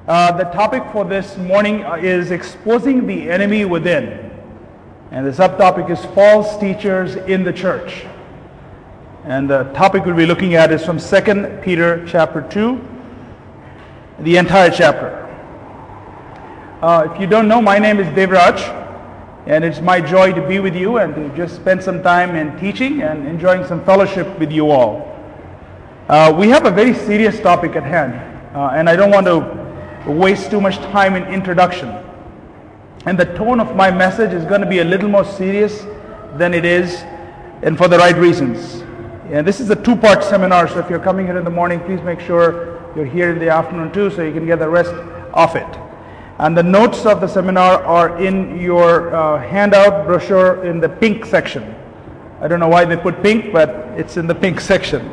The topic for this morning is exposing the enemy within. And the subtopic is false teachers in the church. And the topic we'll be looking at is from 2 Peter chapter 2, the entire chapter. If you don't know, my name is Devraj, and it's my joy to be with you and to just spend some time in teaching and enjoying some fellowship with you all. We have a very serious topic at hand, and I don't want to waste too much time in introduction. And the tone of my message is going to be a little more serious than it is, and for the right reasons. And this is a two-part seminar, so if you're coming here in the morning, please make sure you're here in the afternoon too, so you can get the rest of it. And the notes of the seminar are in your handout brochure in the pink section. I don't know why they put pink, but it's in the pink section.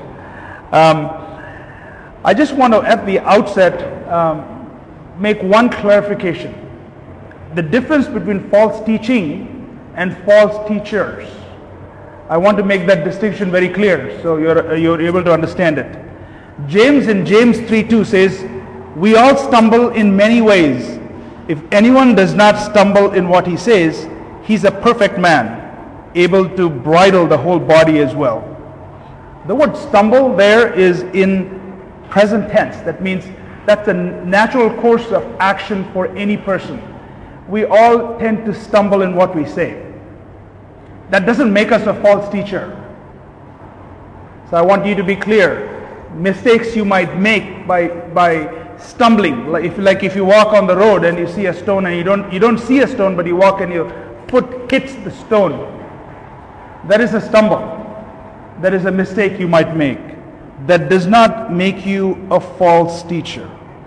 I just want to, at the outset, make one clarification. The difference between false teaching and false teachers. I want to make that distinction very clear so you're able to understand it. James in James 3:2 says, "We all stumble in many ways. If anyone does not stumble in what he says, he's a perfect man, able to bridle the whole body as well." The word stumble there is in present tense. That means that's a natural course of action for any person. We all tend to stumble in what we say. That doesn't make us a false teacher. So I want you to be clear. Mistakes you might make by stumbling. Like if you walk on the road and you see a stone and you don't see a stone, but you walk and your foot hits the stone. That is a stumble. That is a mistake you might make. That does not make you a false teacher.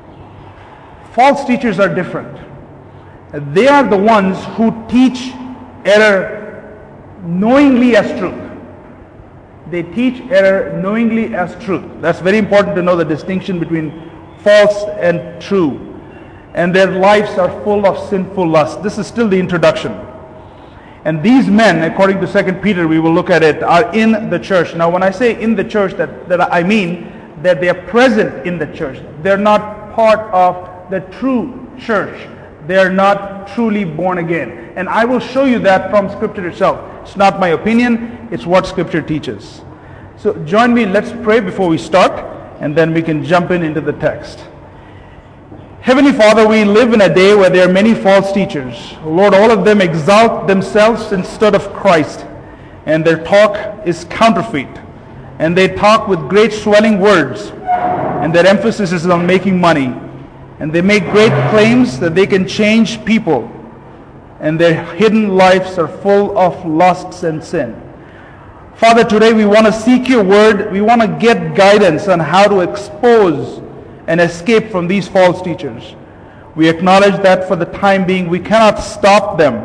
False teachers are different. They are the ones who teach error knowingly as truth. They teach error knowingly as truth. That's very important to know the distinction between false and true. And their lives are full of sinful lust. This is still the introduction. And these men, according to 2 Peter, we will look at it, are in the church. Now when I say in the church, that I mean that they are present in the church. They're not part of the true church. They are not truly born again. And I will show you that from Scripture itself. It's not my opinion, it's what Scripture teaches. So join me, let's pray before we start, and then we can jump into the text. Heavenly Father, we live in a day where there are many false teachers. Lord, all of them exalt themselves instead of Christ, and their talk is counterfeit. And they talk with great swelling words, and their emphasis is on making money. And they make great claims that they can change people, and their hidden lives are full of lusts and sin. Father, today we want to seek your word. We want to get guidance on how to expose and escape from these false teachers. We acknowledge that for the time being we cannot stop them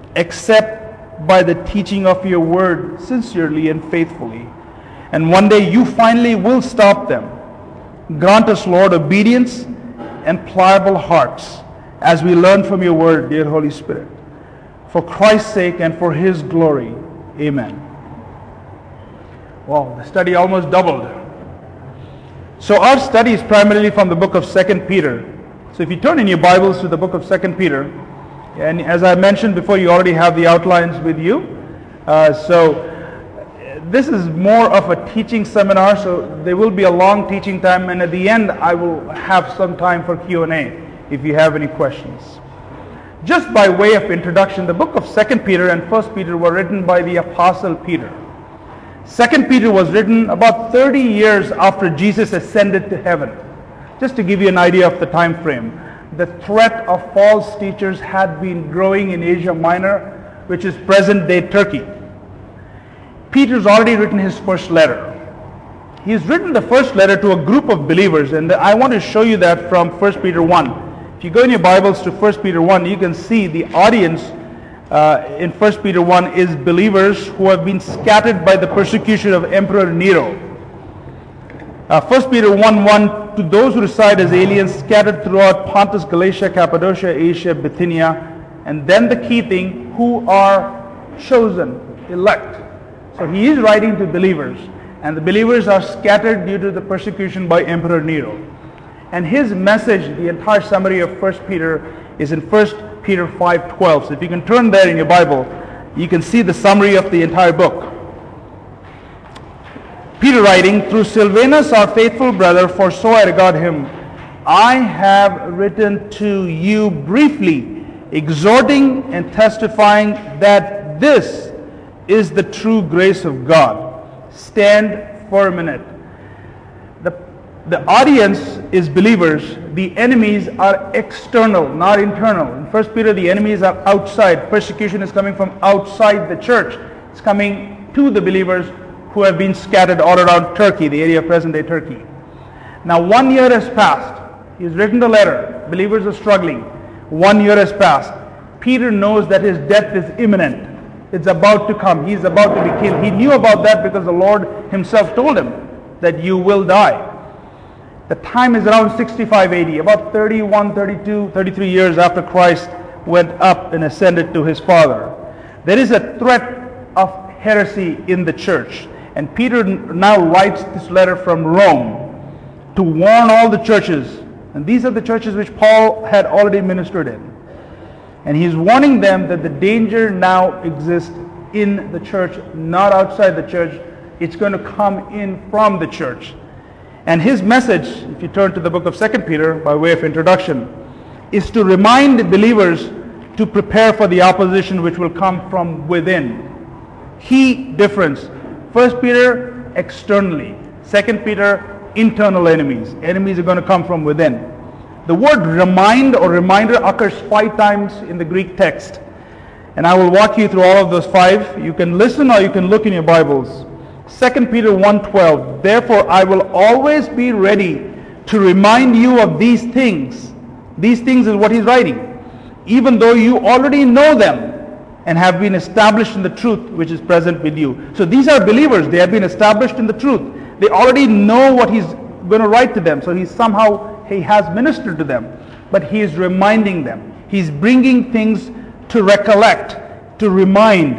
except by the teaching of your word sincerely and faithfully. And one day you finally will stop them. Grant us, Lord, obedience and pliable hearts as we learn from your word, dear Holy Spirit. For Christ's sake and for his glory. Amen. Wow, the study almost doubled. So our study is primarily from the book of 2 Peter. So if you turn in your Bibles to the book of 2 Peter, and as I mentioned before, you already have the outlines with you. So this is more of a teaching seminar, so there will be a long teaching time, and at the end I will have some time for Q&A if you have any questions. Just by way of introduction, the book of 2 Peter and 1 Peter were written by the Apostle Peter. 2 Peter was written about 30 years after Jesus ascended to heaven. Just to give you an idea of the time frame, the threat of false teachers had been growing in Asia Minor, which is present-day Turkey. Peter's already written his first letter. He's written the first letter to a group of believers, and I want to show you that from 1 Peter 1. If you go in your Bibles to 1 Peter 1, you can see the audience in 1 Peter 1 is believers who have been scattered by the persecution of Emperor Nero. 1 Peter 1:1, to those who reside as aliens scattered throughout Pontus, Galatia, Cappadocia, Asia, Bithynia, and then the key thing, who are chosen, elect. So he is writing to believers, and the believers are scattered due to the persecution by Emperor Nero. And his message, the entire summary of 1 Peter, is in 1 Peter 5:12. So if you can turn there in your Bible, you can see the summary of the entire book. Peter writing, "Through Silvanus, our faithful brother, for so I regard him, I have written to you briefly, exhorting and testifying that this is the true grace of God. Stand firm in it." The audience is believers. The enemies are external, not internal. In 1 Peter, the enemies are outside. Persecution is coming from outside the church. It's coming to the believers who have been scattered all around Turkey, the area of present-day Turkey. Now 1 year has passed. He's written the letter. Believers are struggling. 1 year has passed. Peter knows that his death is imminent. It's about to come. He's about to be killed. He knew about that because the Lord himself told him that you will die. The time is around 65 AD, about 31, 32, 33 years after Christ went up and ascended to his Father. There is a threat of heresy in the church. And Peter now writes this letter from Rome to warn all the churches. And these are the churches which Paul had already ministered in. And he's warning them that the danger now exists in the church, not outside the church. It's going to come in from the church. And his message, if you turn to the book of 2 Peter by way of introduction, is to remind the believers to prepare for the opposition which will come from within. Key difference. 1 Peter, externally. 2 Peter, internal enemies. Enemies are going to come from within. The word remind or reminder occurs 5 times in the Greek text. And I will walk you through all of those 5. You can listen or you can look in your Bibles. 2 Peter 1:12, "Therefore I will always be ready to remind you of these things." These things is what he's writing. "Even though you already know them and have been established in the truth which is present with you." So these are believers. They have been established in the truth. They already know what he's going to write to them. So he has ministered to them. But he is reminding them. He's bringing things to recollect, to remind.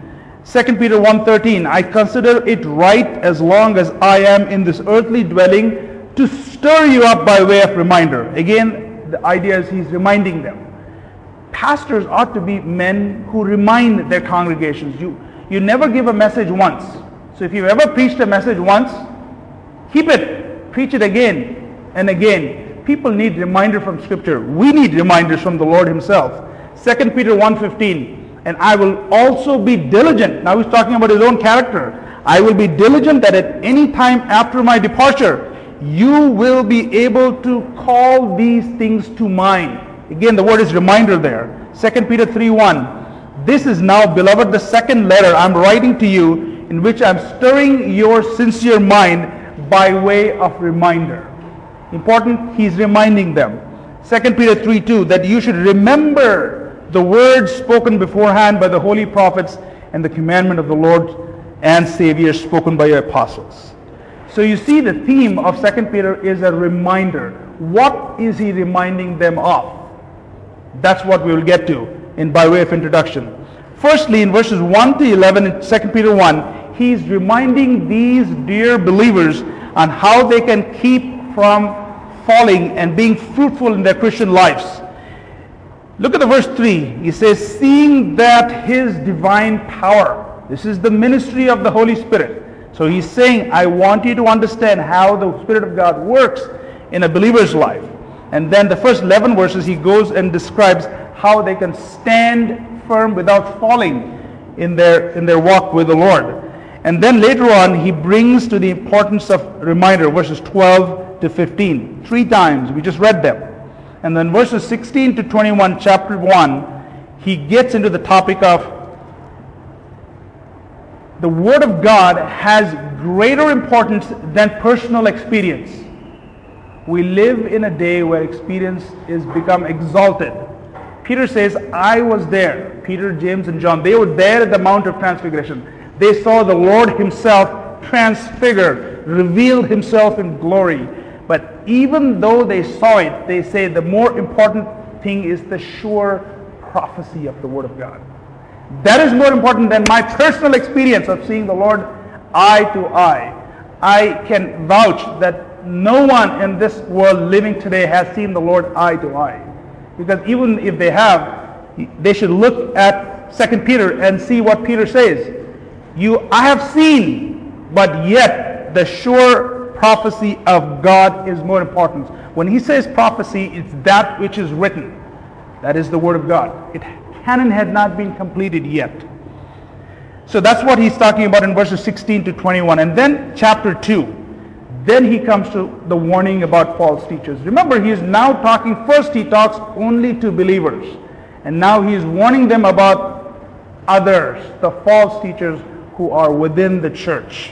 2 Peter 1:13, "I consider it right as long as I am in this earthly dwelling to stir you up by way of reminder." Again, the idea is he's reminding them. Pastors ought to be men who remind their congregations. You never give a message once. So if you've ever preached a message once, keep it. Preach it again and again. People need reminder from Scripture. We need reminders from the Lord himself. 2 Peter 1:15, "And I will also be diligent." Now he's talking about his own character. "I will be diligent that at any time after my departure, you will be able to call these things to mind." Again, the word is reminder there. 2 Peter 3:1, "This is now, beloved, the second letter I'm writing to you, in which I'm stirring your sincere mind by way of reminder." Important, he's reminding them. 2 Peter 3:2, "That you should remember the words spoken beforehand by the holy prophets and the commandment of the Lord and Savior spoken by your apostles." So you see the theme of 2 Peter is a reminder. What is he reminding them of? That's what we will get to in by way of introduction. Firstly, in verses 1 to 11 in 2 Peter 1, he's reminding these dear believers on how they can keep from falling and being fruitful in their Christian lives. Look at the verse 3. He says, "Seeing that his divine power," this is the ministry of the Holy Spirit. So he's saying, I want you to understand how the Spirit of God works in a believer's life. And then the first 11 verses, he goes and describes how they can stand firm without falling in their walk with the Lord. And then later on, he brings to the importance of reminder, verses 12 to 15. 3 times, we just read them. And then verses 16 to 21, chapter 1, he gets into the topic of the Word of God has greater importance than personal experience. We live in a day where experience is become exalted. Peter says, I was there. Peter, James, and John, they were there at the Mount of Transfiguration. They saw the Lord himself transfigured, revealed himself in glory. But even though they saw it, they say the more important thing is the sure prophecy of the Word of God. That is more important than my personal experience of seeing the Lord eye to eye. I can vouch that no one in this world living today has seen the Lord eye to eye. Because even if they have, they should look at 2 Peter and see what Peter says. I have seen, but yet the sure prophecy of God is more important. When he says prophecy, it's that which is written. That is the word of God. Canon had not been completed yet. So that's what he's talking about in verses 16 to 21. And then chapter 2. Then he comes to the warning about false teachers. Remember, he is now talking, first he talks only to believers. And now he is warning them about others, the false teachers who are within the church.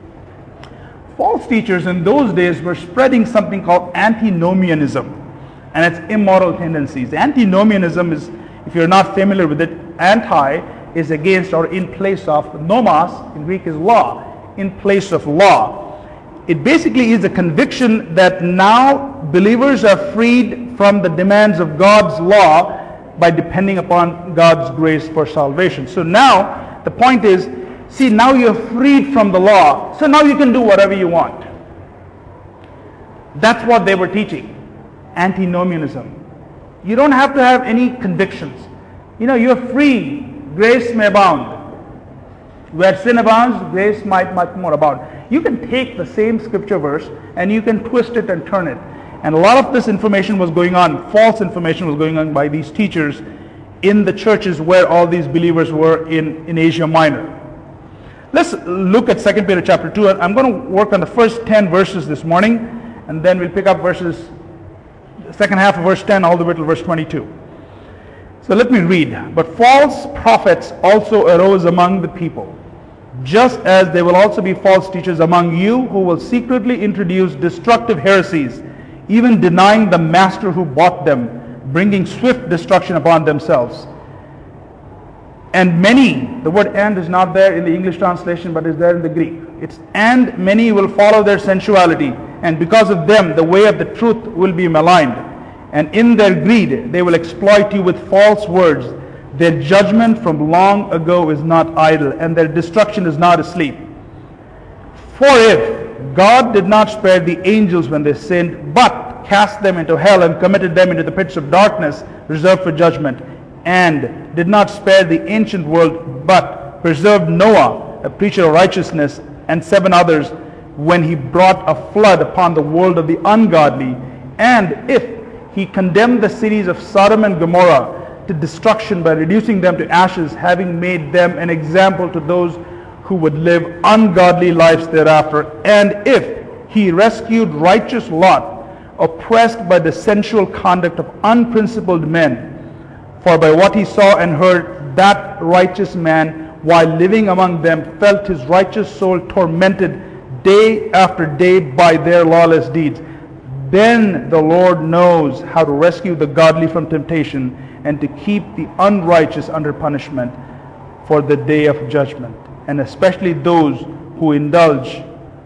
False teachers in those days were spreading something called antinomianism and its immoral tendencies. Antinomianism is, if you're not familiar with it, anti is against or in place of. Nomos in Greek is law, in place of law. It basically is a conviction that now believers are freed from the demands of God's law by depending upon God's grace for salvation. So now the point is, see, now you're freed from the law, so now you can do whatever you want. That's what they were teaching, antinomianism. You don't have to have any convictions. You're free. Grace may abound. Where sin abounds, grace might much more abound. You can take the same scripture verse and you can twist it and turn it. And a lot of this information was going on, false information was going on by these teachers in the churches where all these believers were in Asia Minor. Let's look at 2 Peter chapter 2. I'm going to work on the first 10 verses this morning, and then we'll pick up the second half of verse 10 all the way to verse 22. So let me read. But false prophets also arose among the people, just as there will also be false teachers among you who will secretly introduce destructive heresies, even denying the master who bought them, bringing swift destruction upon themselves. And many, the word and is not there in the English translation, but is there in the Greek. It's and many will follow their sensuality, and because of them the way of the truth will be maligned. And in their greed they will exploit you with false words. Their judgment from long ago is not idle, and their destruction is not asleep. For if God did not spare the angels when they sinned, but cast them into hell and committed them into the pits of darkness reserved for judgment, and did not spare the ancient world, but preserved Noah, a preacher of righteousness, and 7 others, when he brought a flood upon the world of the ungodly, and if he condemned the cities of Sodom and Gomorrah to destruction by reducing them to ashes, having made them an example to those who would live ungodly lives thereafter, and if he rescued righteous Lot, oppressed by the sensual conduct of unprincipled men, for by what he saw and heard, that righteous man, while living among them, felt his righteous soul tormented day after day by their lawless deeds. Then the Lord knows how to rescue the godly from temptation and to keep the unrighteous under punishment for the day of judgment, and especially those who indulge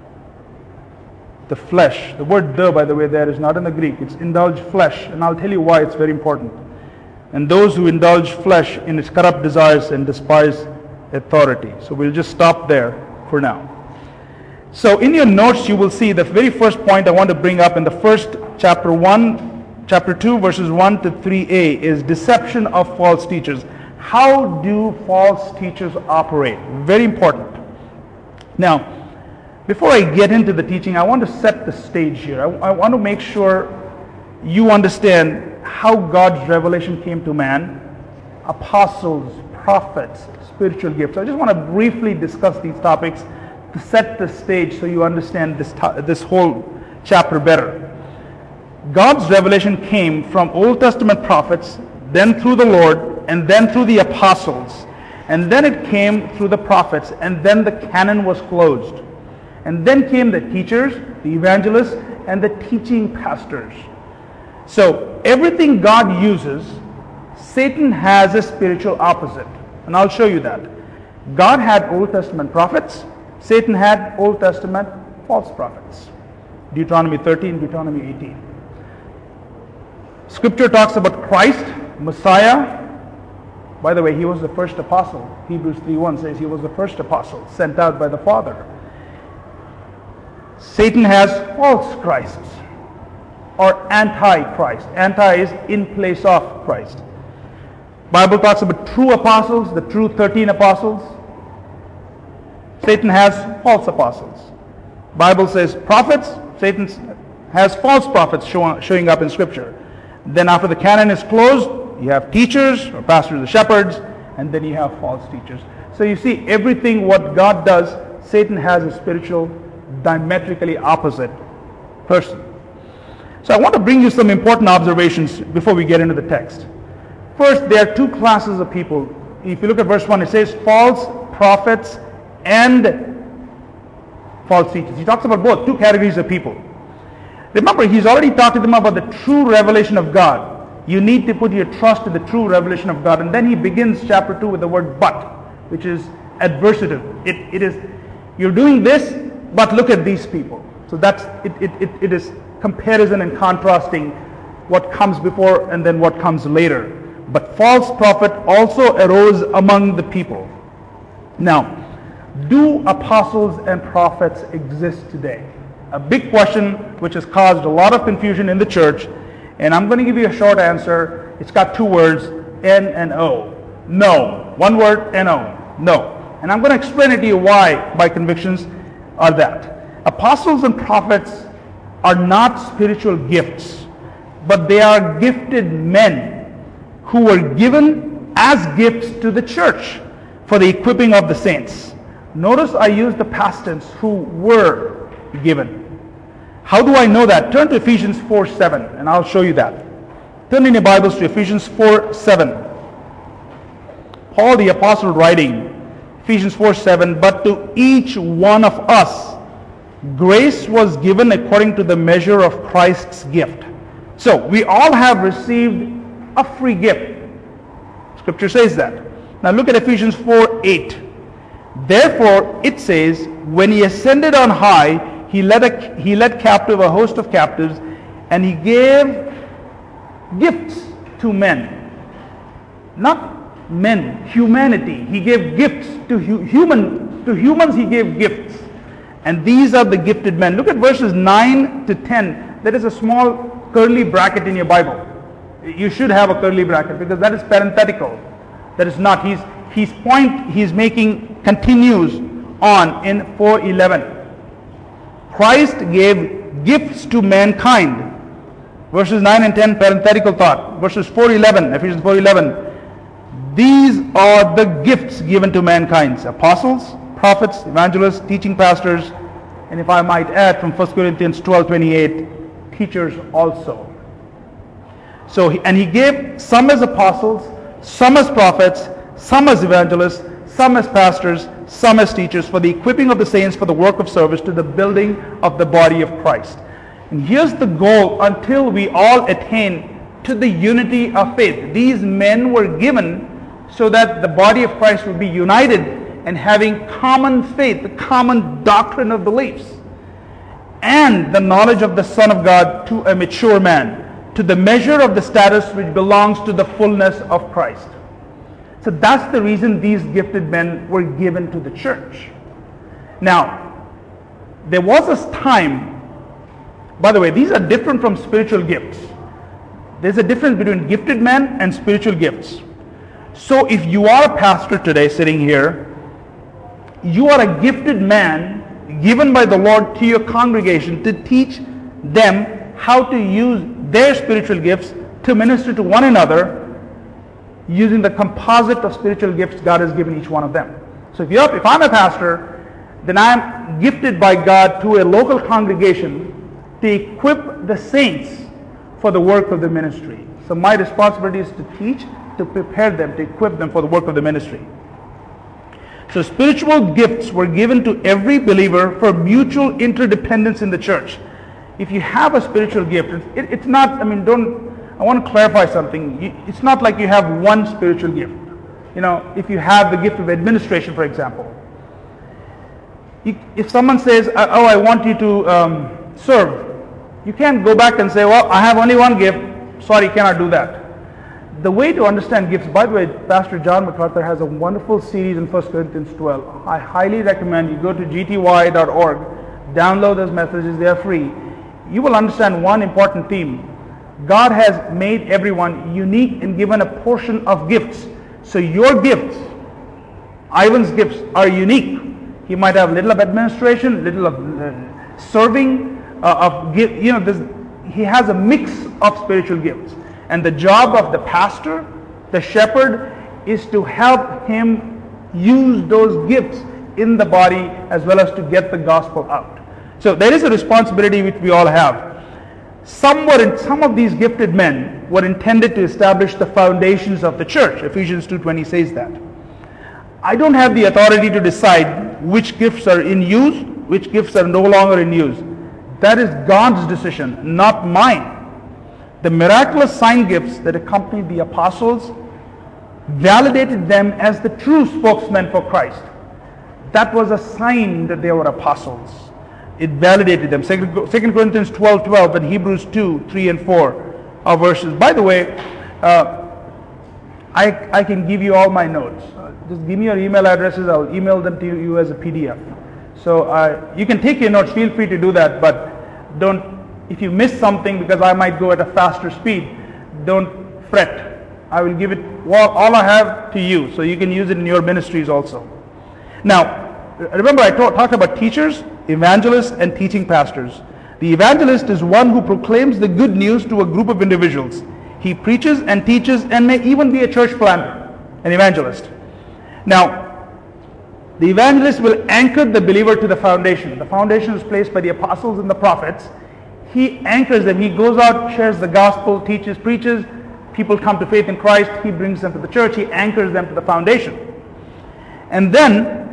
the flesh. The word "the," by the way, there is not in the Greek. It's indulge flesh, and I'll tell you why it's very important. And those who indulge flesh in its corrupt desires and despise authority. So we'll just stop there for now. So in your notes you will see the very first point I want to bring up in the first chapter 2 verses 1 to 3a is deception of false teachers. How do false teachers operate? Very important. Now, before I get into the teaching, I want to set the stage here. I want to make sure you understand how God's revelation came to man, apostles, prophets, spiritual gifts. I just want to briefly discuss these topics to set the stage so you understand this whole chapter better. God's revelation came from Old Testament prophets, then through the Lord, and then through the apostles. And then it came through the prophets, and then the canon was closed. And then came the teachers, the evangelists, and the teaching pastors. So everything God uses, Satan has a spiritual opposite. And I'll show you that. God had Old Testament prophets. Satan had Old Testament false prophets. Deuteronomy 13, Deuteronomy 18. Scripture talks about Christ, Messiah. By the way, he was the first apostle. Hebrews 3:1 says he was the first apostle sent out by the Father. Satan has false Christs or anti-Christ. Anti is in place of Christ. Bible talks about true apostles, the true 13 apostles. Satan has false apostles. Bible says prophets. Satan has false prophets showing up in Scripture. Then after the canon is closed, you have teachers or pastors or shepherds, and then you have false teachers. So you see, everything what God does, Satan has a spiritual, diametrically opposite person. So I want to bring you some important observations before we get into the text. First, there are two classes of people. If you look at verse 1, it says false prophets and false teachers. He talks about both, two categories of people. Remember, he's already talked to them about the true revelation of God. You need to put your trust in the true revelation of God. And then he begins chapter 2 with the word but, which is adversative. It is, you're doing this, but look at these people. So that's, it is comparison and contrasting what comes before and then what comes later. But false prophet also arose among the people. Now, do apostles and prophets exist today? A big question which has caused a lot of confusion in the church. And I'm going to give you a short answer. It's got two words, N and O. No. One word, N-O. No. And I'm going to explain it to you why my convictions are that. Apostles and prophets are not spiritual gifts, but they are gifted men who were given as gifts to the church for the equipping of the saints. Notice I use the past tense, who were given. How do I know that? Turn to Ephesians 4:7 and I'll show you that. Turn in your Bibles to Ephesians 4:7. Paul the apostle writing, Ephesians 4:7, but to each one of us grace was given according to the measure of Christ's gift. So we all have received a free gift. Scripture says that. Now look at Ephesians 4:8. Therefore it says, when he ascended on high, he led captive a host of captives, and he gave gifts to men. Not men, humanity. He gave gifts to humans. He gave gifts, and these are the gifted men. Look at verses 9 to 10. There is a small curly bracket in your Bible. You should have a curly bracket because that is parenthetical. That is not. His point he's making continues on in 4:11. Christ gave gifts to mankind. Verses 9 and 10, parenthetical thought. Verses 4:11, Ephesians 4:11. These are the gifts given to mankind. Apostles, prophets, evangelists, teaching pastors, and if I might add from 1 Corinthians 12:28, teachers also. So, and he gave some as apostles, some as prophets, some as evangelists, some as pastors, some as teachers, for the equipping of the saints for the work of service to the building of the body of Christ. And here's the goal until we all attain to the unity of faith. These men were given so that the body of Christ would be united and having common faith, the common doctrine of beliefs, and the knowledge of the Son of God to a mature man, to the measure of the status which belongs to the fullness of Christ. So that's the reason these gifted men were given to the church. Now, there was a time, by the way, these are different from spiritual gifts. There's a difference between gifted men and spiritual gifts. So if you are a pastor today sitting here, you are a gifted man given by the Lord to your congregation to teach them how to use their spiritual gifts to minister to one another using the composite of spiritual gifts God has given each one of them. So if I'm a pastor, then I'm gifted by God to a local congregation to equip the saints for the work of the ministry. So my responsibility is to teach, to prepare them, to equip them for the work of the ministry. So spiritual gifts were given to every believer for mutual interdependence in the church. If you have a spiritual gift, it's not, I want to clarify something. It's not like you have one spiritual gift. If you have the gift of administration, for example. If someone says, oh, I want you to serve, you can't go back and say, well, I have only one gift. Sorry, cannot do that. The way to understand gifts, by the way, Pastor John MacArthur has a wonderful series in 1 Corinthians 12. I highly recommend you go to gty.org. Download those messages, they are free. You will understand one important theme. God has made everyone unique and given a portion of gifts. So your gifts, Ivan's gifts, are unique. He might have little of administration, little of serving, he has a mix of spiritual gifts. And the job of the pastor, the shepherd, is to help him use those gifts in the body as well as to get the gospel out. So there is a responsibility which we all have. Some of these gifted men were intended to establish the foundations of the church. Ephesians 2:20 says that. I don't have the authority to decide which gifts are in use, which gifts are no longer in use. That is God's decision, not mine. The miraculous sign gifts that accompanied the apostles validated them as the true spokesmen for Christ. That was a sign that they were apostles. It validated them. 2 Corinthians 12:12 and Hebrews 2:3 and 4 are verses. By the way, I can give you all my notes. Just give me your email addresses. I'll email them to you as a PDF. So you can take your notes. Feel free to do that, but if you miss something because I might go at a faster speed, don't fret. I will give it all I have to you, so you can use it in your ministries also. Now, remember I talked about teachers, evangelists, and teaching pastors. The evangelist is one who proclaims the good news to a group of individuals. He preaches and teaches and may even be a church planter, an evangelist. Now, the evangelist will anchor the believer to the foundation. The foundation is placed by the apostles and the prophets. He anchors them. He goes out, shares the gospel, teaches, preaches. People come to faith in Christ. He brings them to the church. He anchors them to the foundation. And then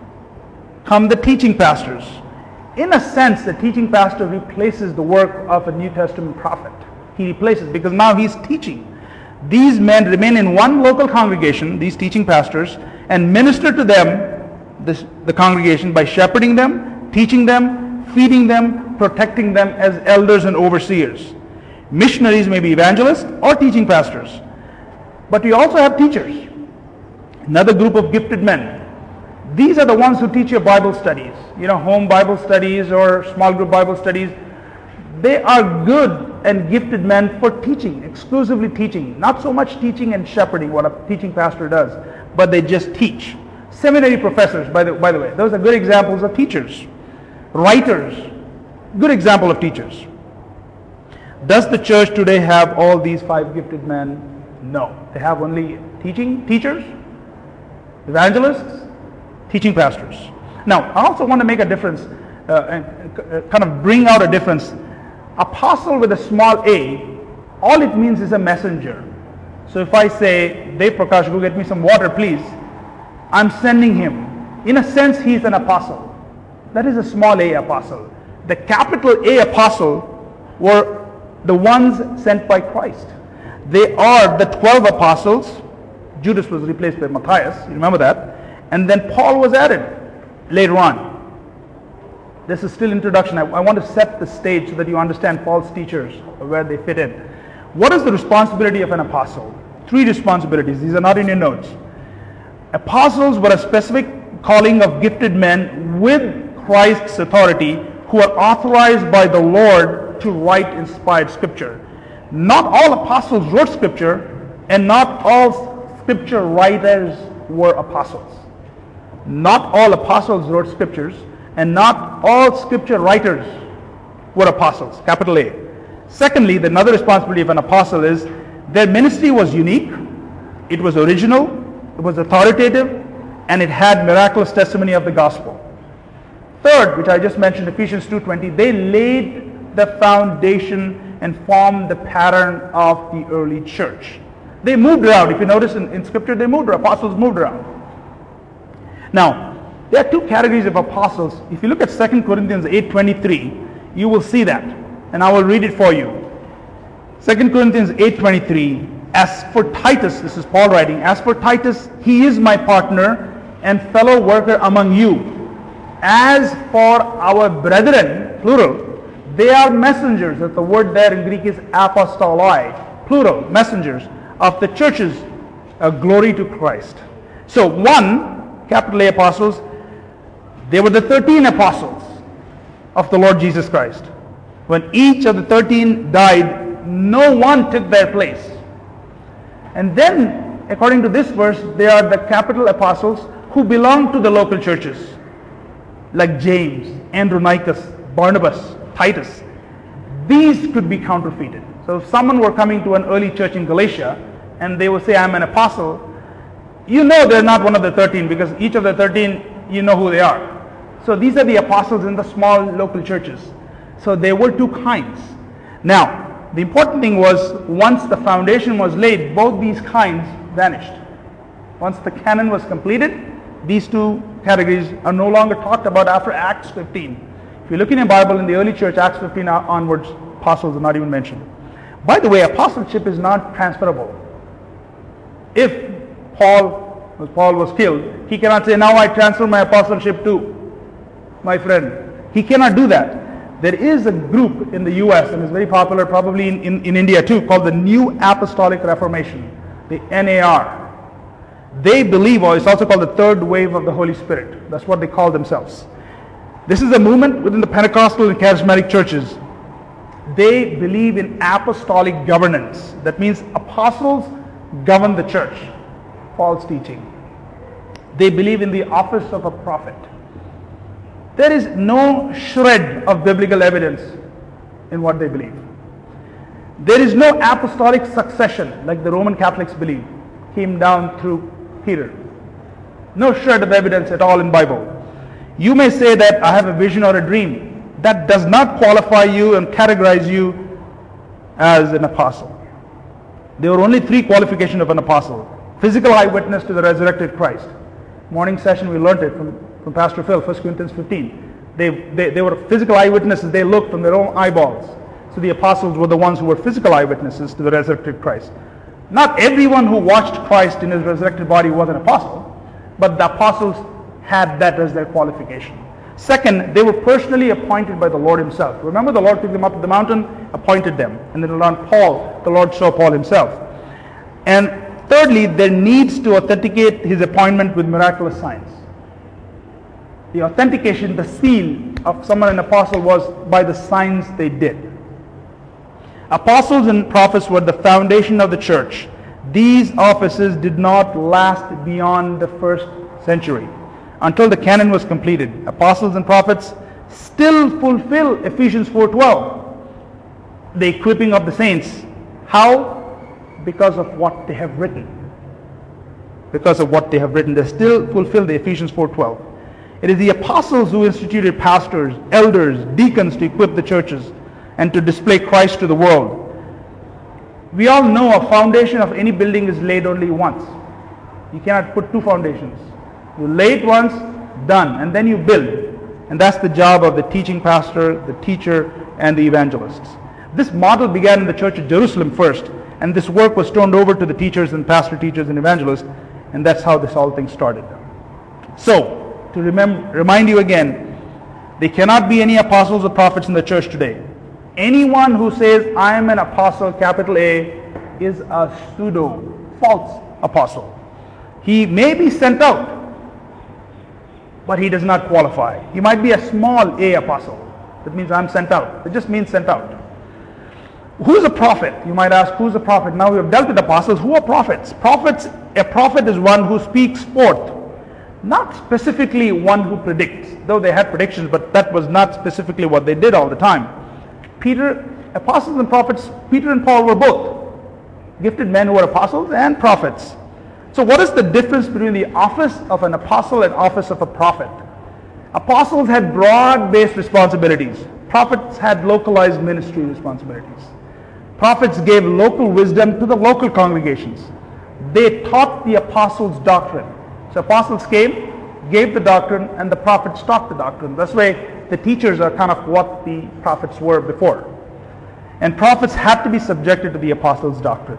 come the teaching pastors. In a sense, the teaching pastor replaces the work of a New Testament prophet. He replaces, because now he's teaching. These men remain in one local congregation, these teaching pastors, and minister to them, the congregation, by shepherding them, teaching them, feeding them, protecting them as elders and overseers. Missionaries may be evangelists or teaching pastors. But we also have teachers, another group of gifted men. These are the ones who teach your Bible studies, home Bible studies or small group Bible studies. They are good and gifted men for teaching, exclusively teaching. Not so much teaching and shepherding, what a teaching pastor does, but they just teach. Seminary professors, by the way, those are good examples of teachers. Writers, good example of teachers. Does the church today have all these 5 gifted men? No. They have only teachers, evangelists, teaching pastors. Now, I also want to make a difference and kind of bring out a difference. Apostle with a small a, all it means is a messenger. So if I say, Dev Prakash, go get me some water, please, I'm sending him. In a sense, he's an apostle. That is a small a apostle. The capital A apostle were the ones sent by Christ. They are the 12 apostles. Judas was replaced by Matthias, you remember that. And then Paul was added later on. This is still introduction. I want to set the stage so that you understand Paul's teachers, where they fit in. What is the responsibility of an apostle? 3 responsibilities. These are not in your notes. Apostles were a specific calling of gifted men with Christ's authority who are authorized by the Lord to write inspired scripture. Not all apostles wrote scripture, and not all scripture writers were apostles. Not all apostles wrote scriptures, and not all scripture writers were apostles, capital A. Secondly, another responsibility of an apostle is their ministry was unique, it was original, it was authoritative, and it had miraculous testimony of the gospel. Third, which I just mentioned, Ephesians 2:20, they laid the foundation and formed the pattern of the early church. They moved around. If you notice in scripture, they moved around. Apostles moved around. Now, there are 2 categories of apostles. If you look at 2 Corinthians 8:23, you will see that. And I will read it for you. 2 Corinthians 8:23, as for Titus, this is Paul writing, as for Titus, he is my partner and fellow worker among you. As for our brethren, plural, they are messengers. The word there in Greek is apostoloi, plural, messengers of the churches. Glory to Christ. So 1, capital A apostles, they were the 13 apostles. of the Lord Jesus Christ. When each of the 13 died, no one took their place. And then, according to this verse, they are the capital apostles who belong to the local churches, like James, Andronicus, Barnabas, Titus. These could be counterfeited. So if someone were coming to an early church in Galatia and they would say, I'm an apostle, you know they're not one of the 13, because each of the 13, you know who they are. So these are the apostles in the small local churches. So there were two kinds. Now, the important thing was, once the foundation was laid, both these kinds vanished. Once the canon was completed, these two categories are no longer talked about after Acts 15. If you look in your Bible, in the early church, Acts 15 onwards, apostles are not even mentioned. By the way, apostleship is not transferable. If Paul was killed, he cannot say, now I transfer my apostleship to my friend. He cannot do that. There is a group in the US, and it's very popular probably in India too, called the New Apostolic Reformation, the NAR. They believe, or it's also called the third wave of the Holy Spirit. That's what they call themselves. This is a movement within the Pentecostal and Charismatic churches. They believe in apostolic governance. That means apostles govern the church. False teaching. They believe in the office of a prophet. There is no shred of biblical evidence in what they believe. There is no apostolic succession like the Roman Catholics believe, came down through Peter. No shred of evidence at all in Bible. You may say that I have a vision or a dream. That does not qualify you and categorize you as an apostle. There were only three qualifications of an apostle. Physical eyewitness to the resurrected Christ. Morning session we learned it from Pastor Phil, 1 Corinthians 15. They were physical eyewitnesses. They looked from their own eyeballs. So the apostles were the ones who were physical eyewitnesses to the resurrected Christ. Not everyone who watched Christ in his resurrected body was an apostle, but the apostles had that as their qualification. Second, they were personally appointed by the Lord himself. Remember, the Lord took them up to the mountain, appointed them. And then on Paul, the Lord saw Paul himself. And thirdly, there needs to authenticate his appointment with miraculous signs. The authentication, the seal of someone an apostle was by the signs they did. Apostles and prophets were the foundation of the church. These offices did not last beyond the first century, until the canon was completed. Apostles and prophets still fulfill Ephesians 4:12, the equipping of the saints. How? Because of what they have written. Because of what they have written, they still fulfill the Ephesians 4:12. It is the apostles who instituted pastors, elders, deacons to equip the churches and to display Christ to the world. We all know a foundation of any building is laid only once. You cannot put two foundations. You lay it once, done, and then you build. And that's the job of the teaching pastor, the teacher, and the evangelists. This model began in the church of Jerusalem first, and this work was turned over to the teachers and pastor teachers and evangelists, and that's how this whole thing started. So, to remind you again, there cannot be any apostles or prophets in the church today. Anyone who says, I am an apostle, capital A, is a pseudo, false apostle. He may be sent out, but he does not qualify. He might be a small a apostle. That means I'm sent out. It just means sent out. Who's a prophet? You might ask, who's a prophet? Now we have dealt with apostles. Who are prophets? A prophet is one who speaks forth. Not specifically one who predicts. Though they had predictions, but that was not specifically what they did all the time. Apostles and prophets, Peter and Paul were both gifted men who were apostles and prophets. So what is the difference between the office of an apostle and office of a prophet? Apostles had broad-based responsibilities. Prophets had localized ministry responsibilities. Prophets gave local wisdom to the local congregations. They taught the apostles' doctrine. So apostles came, gave the doctrine, and the prophets taught the doctrine. This way, the teachers are kind of what the prophets were before. And prophets had to be subjected to the apostles' doctrine.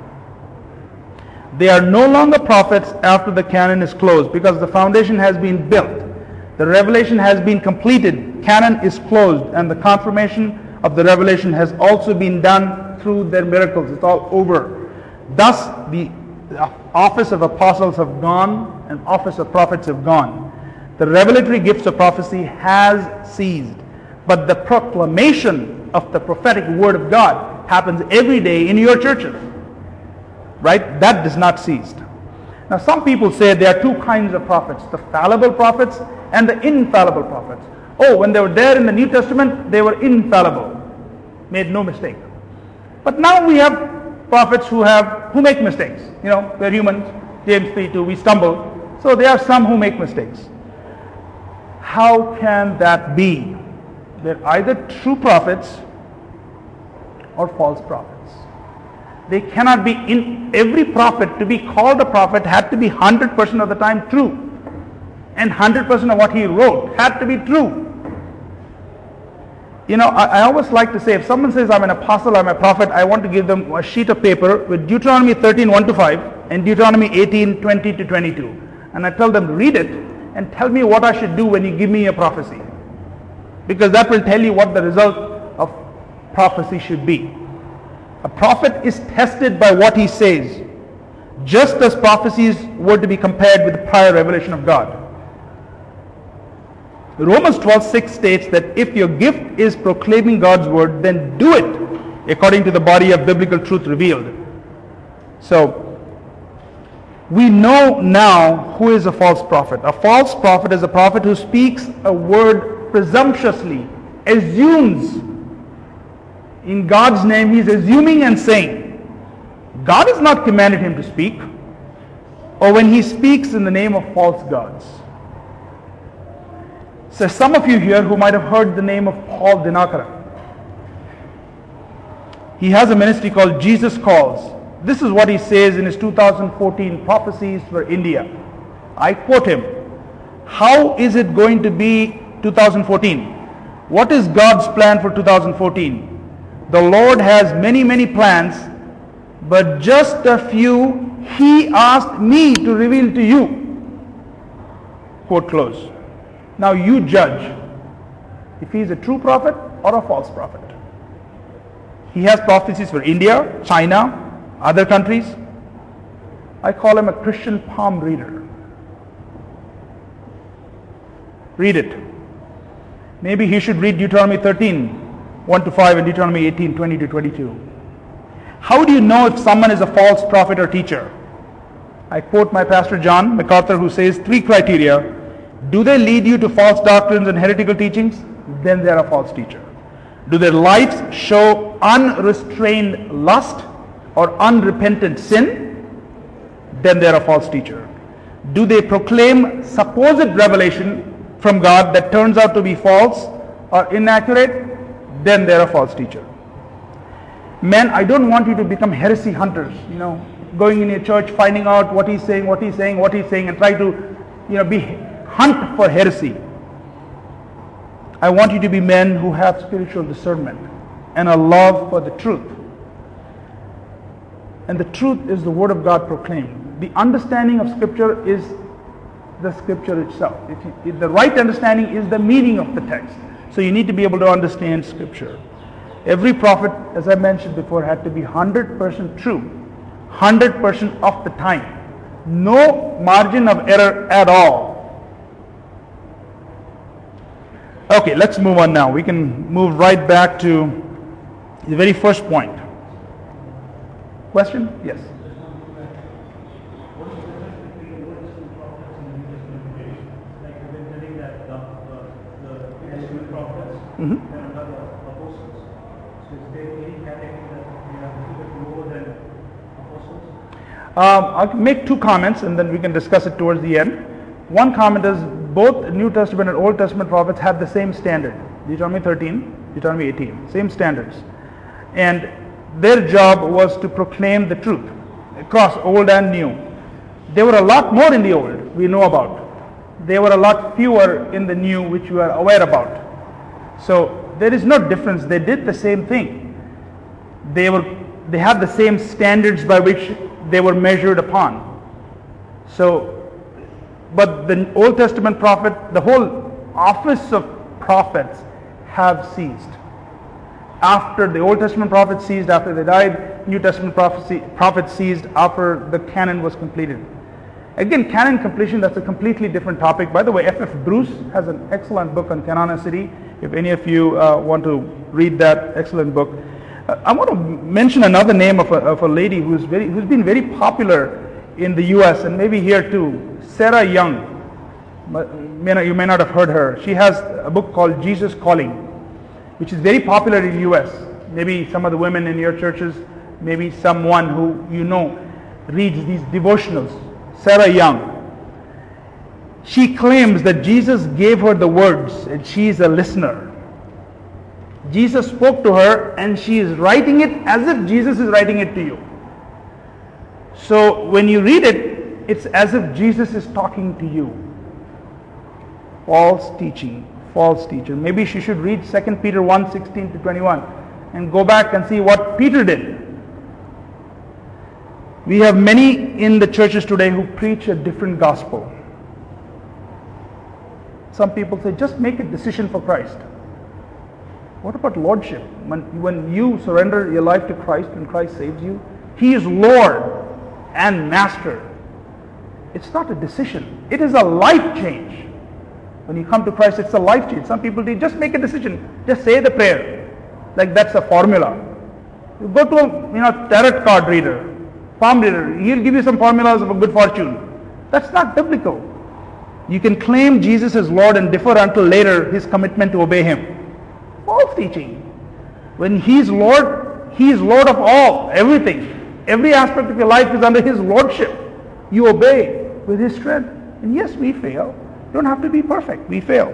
They are no longer prophets after the canon is closed, because the foundation has been built. The revelation has been completed. Canon is closed, and the confirmation of the revelation has also been done through their miracles. It's all over. Thus, the office of apostles have gone, and office of prophets have gone. The revelatory gifts of prophecy has ceased. But the proclamation of the prophetic word of God happens every day in your churches. Right? That does not cease. Now some people say there are two kinds of prophets, the fallible prophets and the infallible prophets. Oh, when they were there in the New Testament, they were infallible, made no mistake. But now we have prophets who make mistakes. You know, we're humans, James 3:2, we stumble. So there are some who make mistakes. How can that be? They're either true prophets or false prophets. They cannot be in every prophet. To be called a prophet had to be 100% of the time true. And 100% of what he wrote had to be true. You know, I always like to say, if someone says I'm an apostle, I'm a prophet, I want to give them a sheet of paper with Deuteronomy 13:1-5 and Deuteronomy 18:20-22. And I tell them, read it and tell me what I should do when you give me a prophecy. Because that will tell you what the result of prophecy should be. A prophet is tested by what he says, just as prophecies were to be compared with the prior revelation of God. Romans 12:6 states that if your gift is proclaiming God's word, then do it according to the body of biblical truth revealed. So, we know now who is a false prophet. A false prophet is a prophet who speaks a word presumptuously, assumes. In God's name, he is assuming and saying. God has not commanded him to speak. Or when he speaks in the name of false gods. So some of you here who might have heard the name of Paul Dinakara. He has a ministry called Jesus Calls. This is what he says in his 2014 prophecies for India. I quote him. How is it going to be 2014? What is God's plan for 2014? The Lord has many, many plans, but just a few he asked me to reveal to you. Quote close. Now you judge if he is a true prophet or a false prophet. He has prophecies for India, China, other countries. I call him a Christian palm reader. Read it. Maybe he should read Deuteronomy 13:1-5 and Deuteronomy 18:20-22. How do you know if someone is a false prophet or teacher? I quote my pastor John MacArthur, who says 3 criteria. Do they lead you to false doctrines and heretical teachings? Then they are a false teacher. Do their lives show unrestrained lust or unrepentant sin? Then they are a false teacher. Do they proclaim supposed revelation from God that turns out to be false or inaccurate? Then they are a false teacher. Men, I don't want you to become heresy hunters, going in your church, finding out what he's saying, and try to, hunt for heresy. I want you to be men who have spiritual discernment and a love for the truth. And the truth is the word of God proclaimed. The understanding of Scripture is the Scripture itself. If the right understanding is the meaning of the text. So you need to be able to understand Scripture. Every prophet, as I mentioned before, had to be 100% true, 100% of the time. No margin of error at all. Okay, let's move on now. We can move right back to the very first point. Question? Yes. Mm-hmm. I'll make 2 comments and then we can discuss it towards the end. One comment is both New Testament and Old Testament prophets have the same standard. Deuteronomy 13, Deuteronomy 18, same standards. And their job was to proclaim the truth across Old and New. There were a lot more in the Old we know about. There were a lot fewer in the New which we are aware about. So there is no difference. They did the same thing. They had the same standards by which they were measured upon. So, but the Old Testament prophet, the whole office of prophets have ceased. After the Old Testament prophets ceased, after they died, New Testament prophets ceased after the canon was completed. Again, canon completion, that's a completely different topic. By the way, F.F. Bruce has an excellent book on canonicity. If any of you want to read that excellent book. I want to mention another name of a lady who's been very popular in the U.S. and maybe here too, Sarah Young. You may not have heard her. She has a book called Jesus Calling, which is very popular in the U.S. Maybe some of the women in your churches, maybe someone who you know reads these devotionals. Sarah Young. She claims that Jesus gave her the words and she is a listener. Jesus spoke to her and she is writing it as if Jesus is writing it to you. So when you read it, it's as if Jesus is talking to you. False teaching, false teacher. Maybe she should read 2 Peter 1:16 to 21 and go back and see what Peter did. We have many in the churches today who preach a different gospel. Some people say, just make a decision for Christ. What about lordship? When you surrender your life to Christ and Christ saves you, He is Lord and Master. It's not a decision. It is a life change. When you come to Christ, it's a life change. Some people say, just make a decision. Just say the prayer. Like that's a formula. You go to a tarot card reader, palm reader. He'll give you some formulas of a good fortune. That's not biblical. You can claim Jesus as Lord and defer until later His commitment to obey Him. False teaching. When He's Lord, He is Lord of all, everything. Every aspect of your life is under His Lordship. You obey with His strength. And yes, we fail. You don't have to be perfect. We fail.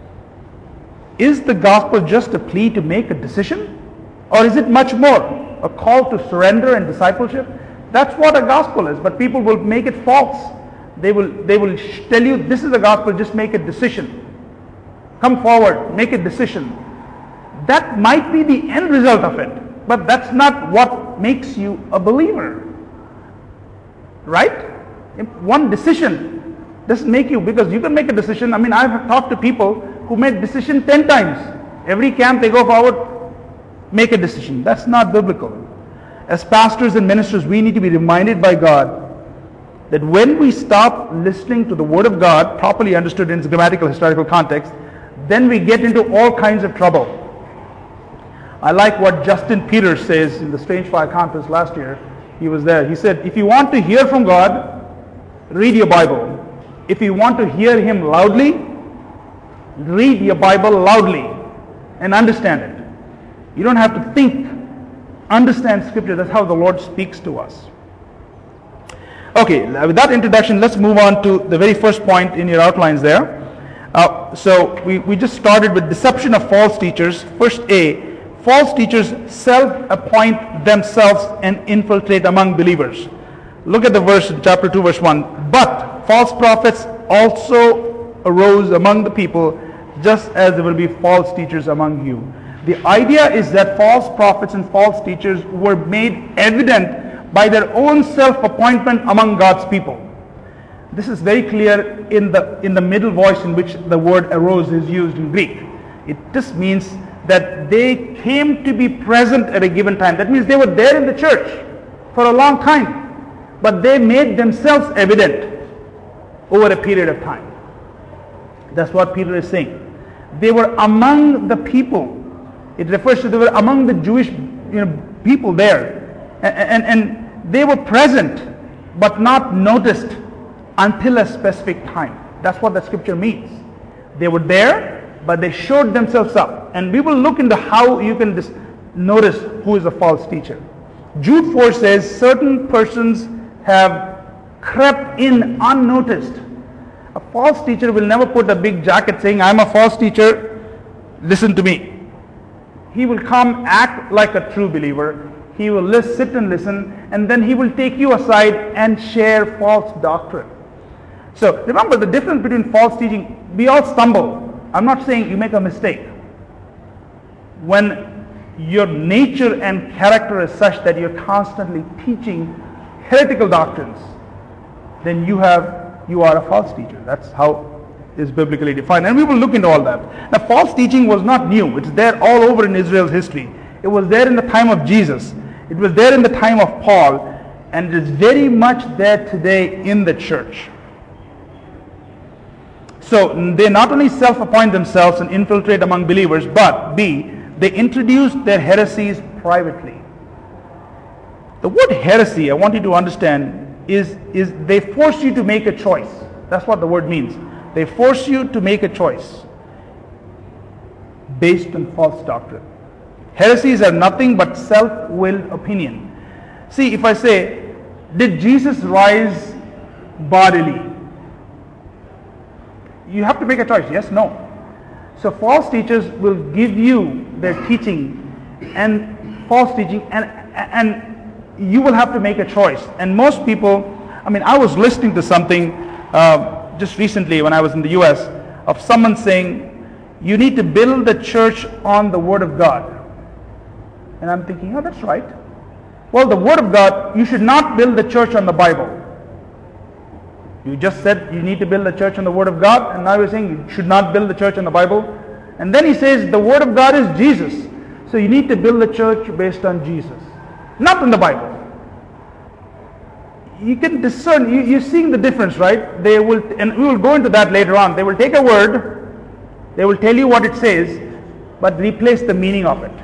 Is the gospel just a plea to make a decision? Or is it much more? A call to surrender and discipleship? That's what a gospel is. But people will make it false. They will tell you, this is the gospel, just make a decision. Come forward, make a decision. That might be the end result of it, but that's not what makes you a believer. Right? One decision doesn't make you, because you can make a decision. I've talked to people who made decision 10 times. Every camp they go forward, make a decision. That's not biblical. As pastors and ministers, we need to be reminded by God that when we stop listening to the Word of God, properly understood in its grammatical, historical context, then we get into all kinds of trouble. I like what Justin Peters says in the Strange Fire Conference last year. He was there. He said, if you want to hear from God, read your Bible. If you want to hear Him loudly, read your Bible loudly and understand it. You don't have to think. Understand Scripture. That's how the Lord speaks to us. Okay, with that introduction, let's move on to the very first point in your outlines there. So we just started with deception of false teachers. First A, false teachers self-appoint themselves and infiltrate among believers. Look at the verse in chapter 2, verse 1. But false prophets also arose among the people, just as there will be false teachers among you. The idea is that false prophets and false teachers were made evident by their own self-appointment among God's people. This is very clear in the middle voice in which the word arose is used in Greek. It just means that they came to be present at a given time. That means they were there in the church for a long time, but they made themselves evident over a period of time. That's what Peter is saying. They were among the people. It refers to they were among the Jewish people there. And they were present but not noticed until a specific time. That's what the scripture means. They were there, but they showed themselves up. And we will look into how you can notice who is a false teacher. Jude 4 says, certain persons have crept in unnoticed. A false teacher will never put a big jacket saying, I'm a false teacher, listen to me. He will come act like a true believer. He will sit and listen, and then he will take you aside and share false doctrine. So remember the difference between false teaching. We all stumble. I'm not saying you make a mistake. When your nature and character is such that you're constantly teaching heretical doctrines, then you are a false teacher. That's how it is biblically defined. And we will look into all that. Now, false teaching was not new. It's there all over in Israel's history. It was there in the time of Jesus. It was there in the time of Paul, and it is very much there today in the church. So they not only self-appoint themselves and infiltrate among believers, but B, they introduce their heresies privately. The word heresy, I want you to understand, is they force you to make a choice. That's what the word means. They force you to make a choice based on false doctrine. Heresies are nothing but self-willed opinion. See, if I say, did Jesus rise bodily? You have to make a choice, yes, no. So false teachers will give you their teaching and false teaching, and you will have to make a choice. And most people, I was listening to something just recently when I was in the US of someone saying, you need to build the church on the Word of God. And I'm thinking, oh, that's right. Well, the Word of God, you should not build the church on the Bible. You just said you need to build the church on the Word of God, and now you're saying you should not build the church on the Bible. And then he says the Word of God is Jesus. So you need to build the church based on Jesus, not on the Bible. You can discern, you're seeing the difference, right? They will, and we will go into that later on. They will take a word, they will tell you what it says, but replace the meaning of it.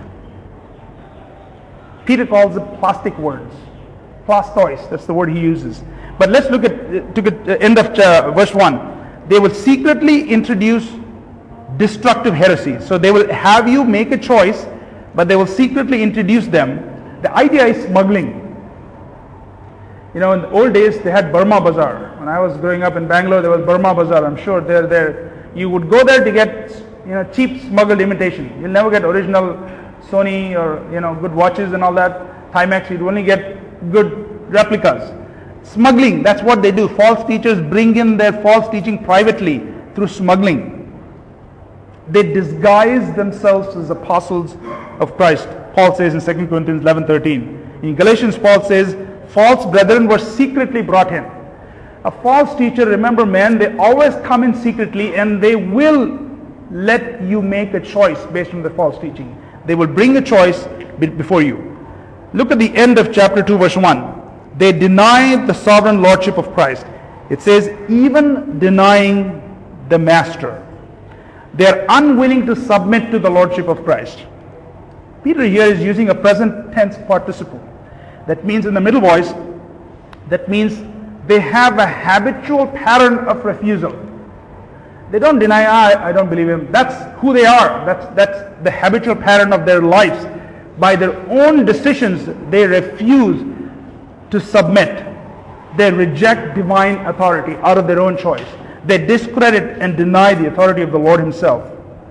Peter calls it plastic words. Plastois, that's the word he uses. But let's look at the end of verse 1. They will secretly introduce destructive heresies. So they will have you make a choice, but they will secretly introduce them. The idea is smuggling. In the old days, they had Burma Bazaar. When I was growing up in Bangalore, there was Burma Bazaar. I'm sure they're there. You would go there to get cheap smuggled imitation. You'll never get original Sony or good watches and all that. Timex, you'd only get good replicas. Smuggling, that's what they do. False teachers bring in their false teaching privately through smuggling. They disguise themselves as apostles of Christ. Paul says in 2 Corinthians 11:13. In Galatians, Paul says, false brethren were secretly brought in. A false teacher, remember men, they always come in secretly and they will let you make a choice based on the false teaching. They will bring a choice before you. Look at the end of chapter 2 verse 1. They deny the sovereign lordship of Christ. It says, even denying the master. They are unwilling to submit to the lordship of Christ. Peter here is using a present tense participle. That means in the middle voice, that means they have a habitual pattern of refusal. They don't deny, I don't believe him. That's who they are. That's the habitual pattern of their lives. By their own decisions, they refuse to submit. They reject divine authority out of their own choice. They discredit and deny the authority of the Lord himself.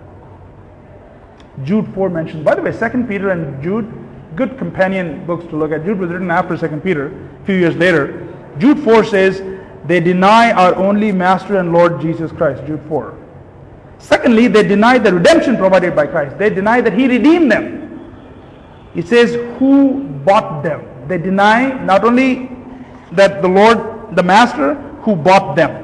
Jude 4 mentions, by the way, 2 Peter and Jude, good companion books to look at. Jude was written after 2 Peter, a few years later. Jude 4 says, they deny our only Master and Lord Jesus Christ. Jude 4. Secondly, they deny the redemption provided by Christ. They deny that he redeemed them. It says, who bought them. They deny not only that the Lord, the Master, who bought them.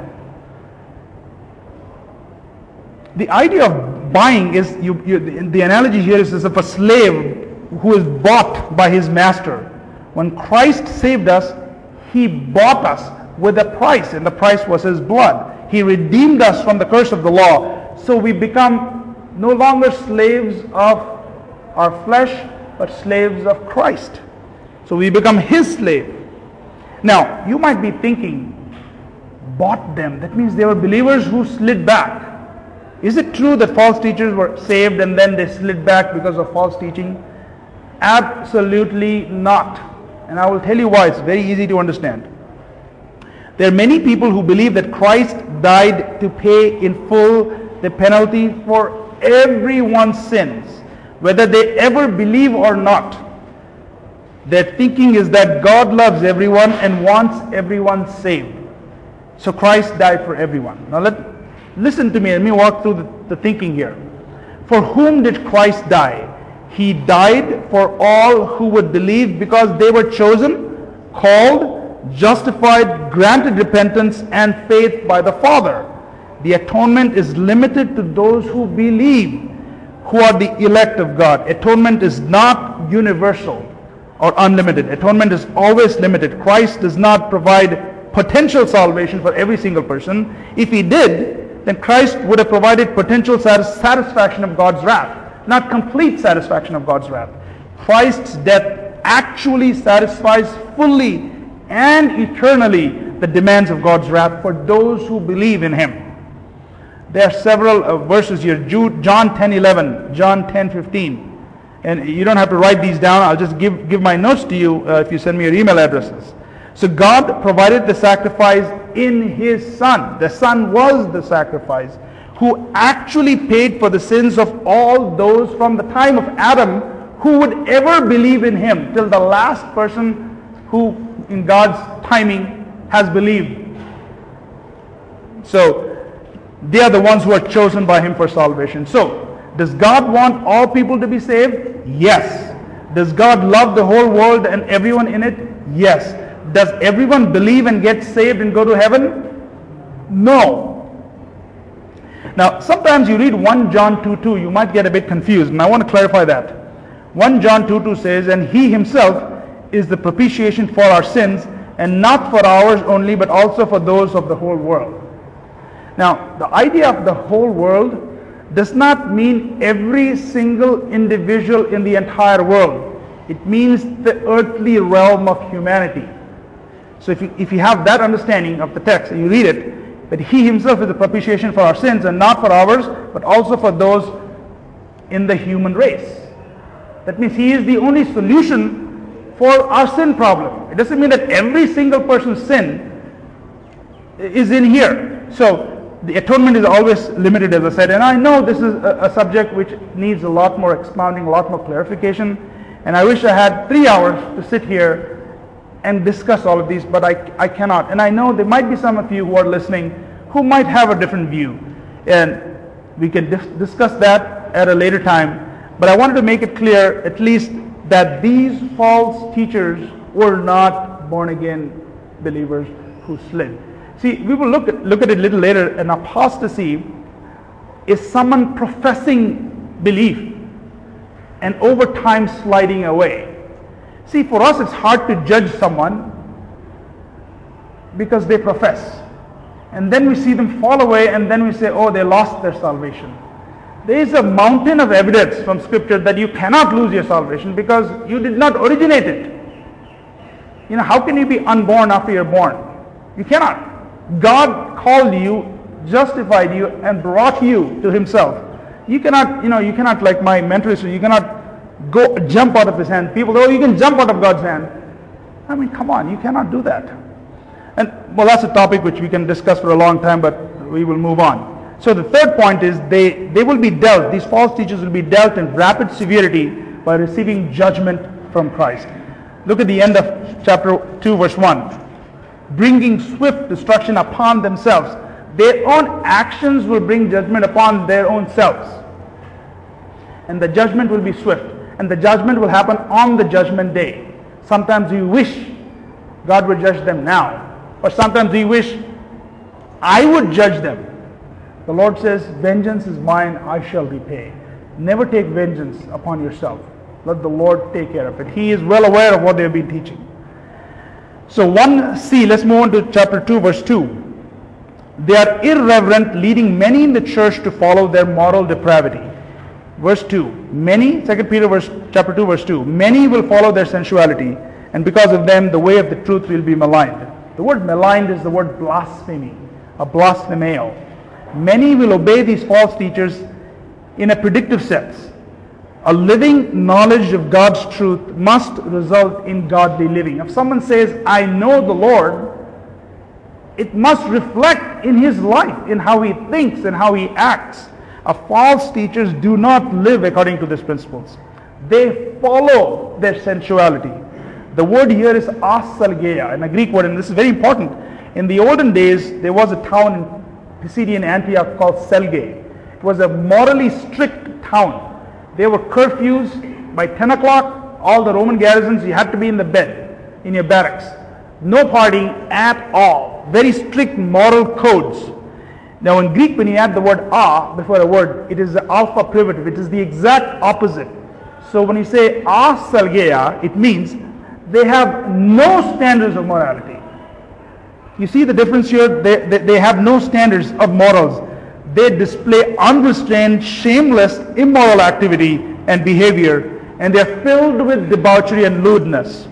The idea of buying is, the analogy here is as if a slave who is bought by his master. When Christ saved us, he bought us with a price, and the price was his blood. He redeemed us from the curse of the law. So we become no longer slaves of our flesh, but slaves of Christ. So we become his slave. Now, you might be thinking, bought them. That means they were believers who slid back. Is it true that false teachers were saved and then they slid back because of false teaching? Absolutely not. And I will tell you why. It's very easy to understand. There are many people who believe that Christ died to pay in full the penalty for everyone's sins, whether they ever believe or not. Their thinking is that God loves everyone and wants everyone saved. So Christ died for everyone. Now listen to me. Let me walk through the thinking here. For whom did Christ die? He died for all who would believe because they were chosen, called, justified, granted repentance and faith by the Father. The atonement is limited to those who believe, who are the elect of God. Atonement is not universal or unlimited. Atonement is always limited. Christ does not provide potential salvation for every single person. If he did, then Christ would have provided potential satisfaction of God's wrath, not complete satisfaction of God's wrath. Christ's death actually satisfies fully and eternally the demands of God's wrath for those who believe in Him. There are several verses here. John 10:11, John 10:15. And you don't have to write these down. I'll just give my notes to you if you send me your email addresses. So God provided the sacrifice in His Son. The Son was the sacrifice, who actually paid for the sins of all those from the time of Adam who would ever believe in Him, till the last person who in God's timing has believed. So they are the ones who are chosen by Him for salvation. So does God want all people to be saved? Yes. Does God love the whole world and everyone in it? Yes. Does everyone believe and get saved and go to heaven? No. Now, sometimes you read 1 John 2:2, you might get a bit confused, and I want to clarify that. 1 John 2:2 says, "And He Himself is the propitiation for our sins, and not for ours only, but also for those of the whole world." Now, the idea of the whole world does not mean every single individual in the entire world. It means the earthly realm of humanity. So if you have that understanding of the text and you read it, that He Himself is the propitiation for our sins, and not for ours, but also for those in the human race. That means He is the only solution for our sin problem. It doesn't mean that every single person's sin is in here. So the atonement is always limited, as I said, and I know this is a subject which needs a lot more expounding, a lot more clarification, and I wish I had 3 hours to sit here and discuss all of these, but I cannot. And I know there might be some of you who are listening who might have a different view, and we can discuss that at a later time. But I wanted to make it clear, at least, that these false teachers were not born-again believers who slid. See, we will look at it a little later. An apostasy is someone professing belief and over time sliding away. See, for us it's hard to judge someone because they profess. And then we see them fall away, and then we say, oh, they lost their salvation. There is a mountain of evidence from Scripture that you cannot lose your salvation because you did not originate it. You know, how can you be unborn after you're born? You cannot. God called you, justified you, and brought you to Himself. You cannot, like my mentor said, you cannot go jump out of His hand. People go, oh, you can jump out of God's hand. I mean, come on, you cannot do that. And, well, that's a topic which we can discuss for a long time, but we will move on. So the third point is they will be dealt, these false teachers will be dealt in rapid severity by receiving judgment from Christ. Look at the end of chapter 2, verse 1. Bringing swift destruction upon themselves. Their own actions will bring judgment upon their own selves. And the judgment will be swift. And the judgment will happen on the judgment day. Sometimes we wish God would judge them now. Or sometimes we wish I would judge them. The Lord says, vengeance is mine, I shall repay. Never take vengeance upon yourself. Let the Lord take care of it. He is well aware of what they have been teaching. So 1c, let's move on to chapter 2, verse 2. They are irreverent, leading many in the church to follow their moral depravity. Verse 2, many, 2 Peter chapter 2, verse 2, many will follow their sensuality, and because of them the way of the truth will be maligned. The word maligned is the word blasphemy, a blasphemeo. Many will obey these false teachers in a predictive sense. A living knowledge of God's truth must result in godly living. If someone says, I know the Lord, it must reflect in his life, in how he thinks and how he acts. False teachers do not live according to these principles. They follow their sensuality. The word here is asalgeia, and a Greek word, and this is very important. In the olden days, there was a town in Pisidian Antioch called Selge. It was a morally strict town. There were curfews. By 10 o'clock, all the Roman garrisons, you had to be in the bed, in your barracks. No partying at all. Very strict moral codes. Now in Greek, when you add the word a before a word, it is the alpha privative. It is the exact opposite. So when you say asalgeia, it means they have no standards of morality. You see the difference here? They have no standards of morals. They display unrestrained, shameless, immoral activity and behavior, and they are filled with debauchery and lewdness.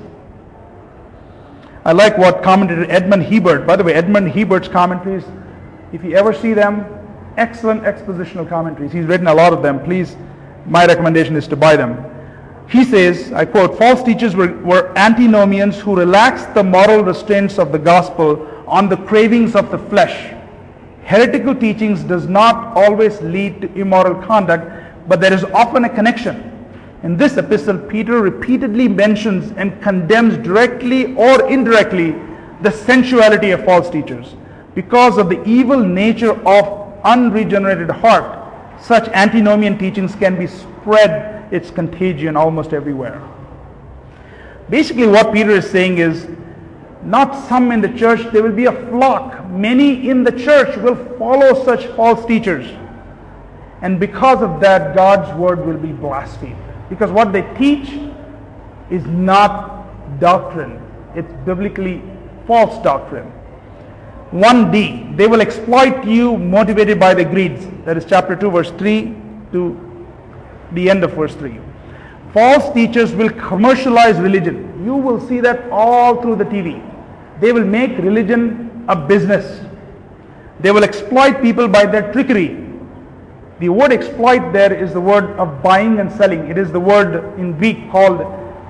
I like what commentator Edmund Hebert, by the way, Edmund Hebert's commentaries, if you ever see them, excellent expositional commentaries. He's written a lot of them. Please, my recommendation is to buy them. He says, I quote, false teachers were antinomians who relaxed the moral restraints of the gospel on the cravings of the flesh. Heretical teachings does not always lead to immoral conduct, but there is often a connection. In this epistle, Peter repeatedly mentions and condemns directly or indirectly the sensuality of false teachers. Because of the evil nature of unregenerated heart, such antinomian teachings can be spread its contagion almost everywhere. Basically what Peter is saying is, not some in the church, there will be a flock. Many in the church will follow such false teachers. And because of that, God's word will be blasphemed. Because what they teach is not doctrine. It's biblically false doctrine. 1D, they will exploit you motivated by the greeds. That is chapter 2 verse 3 to the end of verse 3. False teachers will commercialize religion. You will see that all through the TV. They will make religion a business. They will exploit people by their trickery. The word exploit there is the word of buying and selling. It is the word in Greek called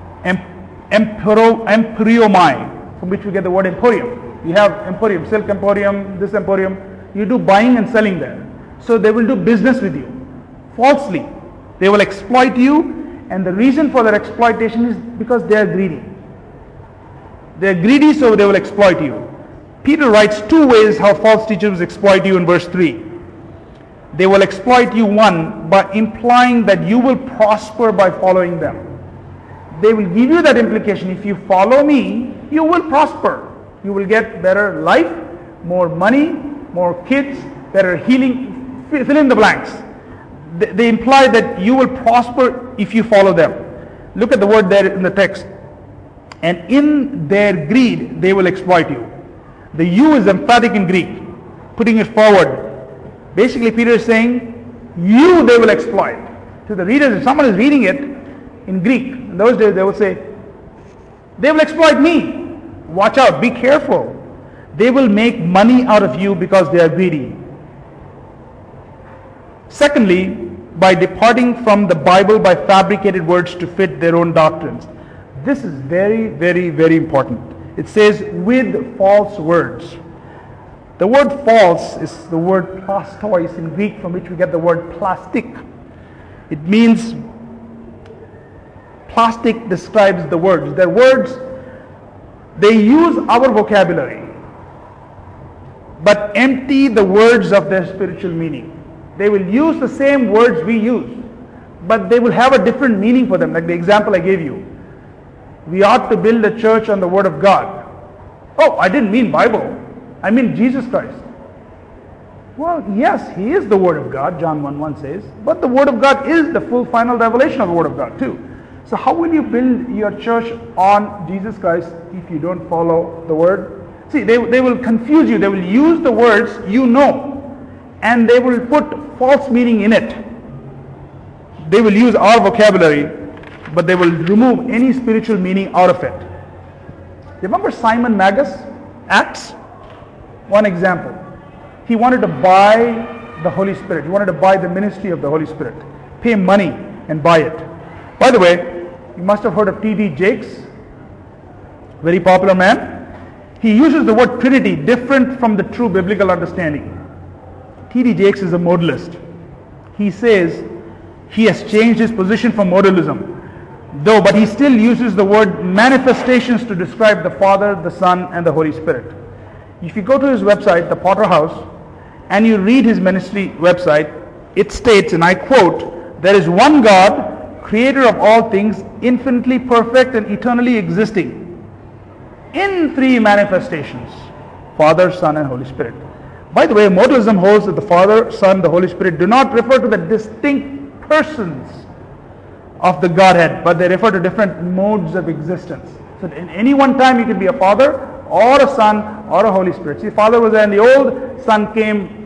emporiomai, from which we get the word emporium. You have emporium, silk emporium, this emporium. You do buying and selling there. So they will do business with you falsely. They will exploit you, and the reason for their exploitation is because they are greedy. They are greedy, so they will exploit you. Peter writes two ways how false teachers exploit you in verse 3. They will exploit you, one, by implying that you will prosper by following them. They will give you that implication. If you follow me, you will prosper. You will get better life, more money, more kids, better healing. Fill in the blanks. They imply that you will prosper if you follow them. Look at the word there in the text. And in their greed, they will exploit you. The you is emphatic in Greek, putting it forward. Basically, Peter is saying, you they will exploit. To the readers, if someone is reading it in Greek, in those days they would say, they will exploit me. Watch out, be careful. They will make money out of you because they are greedy. Secondly, by departing from the Bible by fabricated words to fit their own doctrines. This is very, very, very important. It says, with false words. The word false is the word plastois in Greek, from which we get the word plastic. It means, plastic describes the words. Their words, they use our vocabulary, but empty the words of their spiritual meaning. They will use the same words we use, but they will have a different meaning for them. Like the example I gave you. We ought to build a church on the Word of God. Oh, I didn't mean Bible. I mean Jesus Christ. Well, yes, He is the Word of God, John 1:1 says, but the Word of God is the full final revelation of the Word of God too. So how will you build your church on Jesus Christ if you don't follow the Word? See, they will confuse you. They will use the words you know, and they will put false meaning in it. They will use our vocabulary, but they will remove any spiritual meaning out of it. Remember Simon Magus? Acts? One example. He wanted to buy the Holy Spirit. He wanted to buy the ministry of the Holy Spirit. Pay money and buy it. By the way, you must have heard of T.D. Jakes. Very popular man. He uses the word Trinity different from the true biblical understanding. T.D. Jakes is a modalist. He says he has changed his position from modalism, but he still uses the word manifestations to describe the Father, the Son, and the Holy Spirit. If you go to his website, the Potter House, and you read his ministry website, it states, and I quote, "There is one God, creator of all things, infinitely perfect and eternally existing, in three manifestations, Father, Son, and Holy Spirit." By the way, modalism holds that the Father, Son, the Holy Spirit do not refer to the distinct persons of the Godhead, but they refer to different modes of existence. So in any one time you can be a Father, or a Son, or a Holy Spirit. See, Father was there in the old, Son came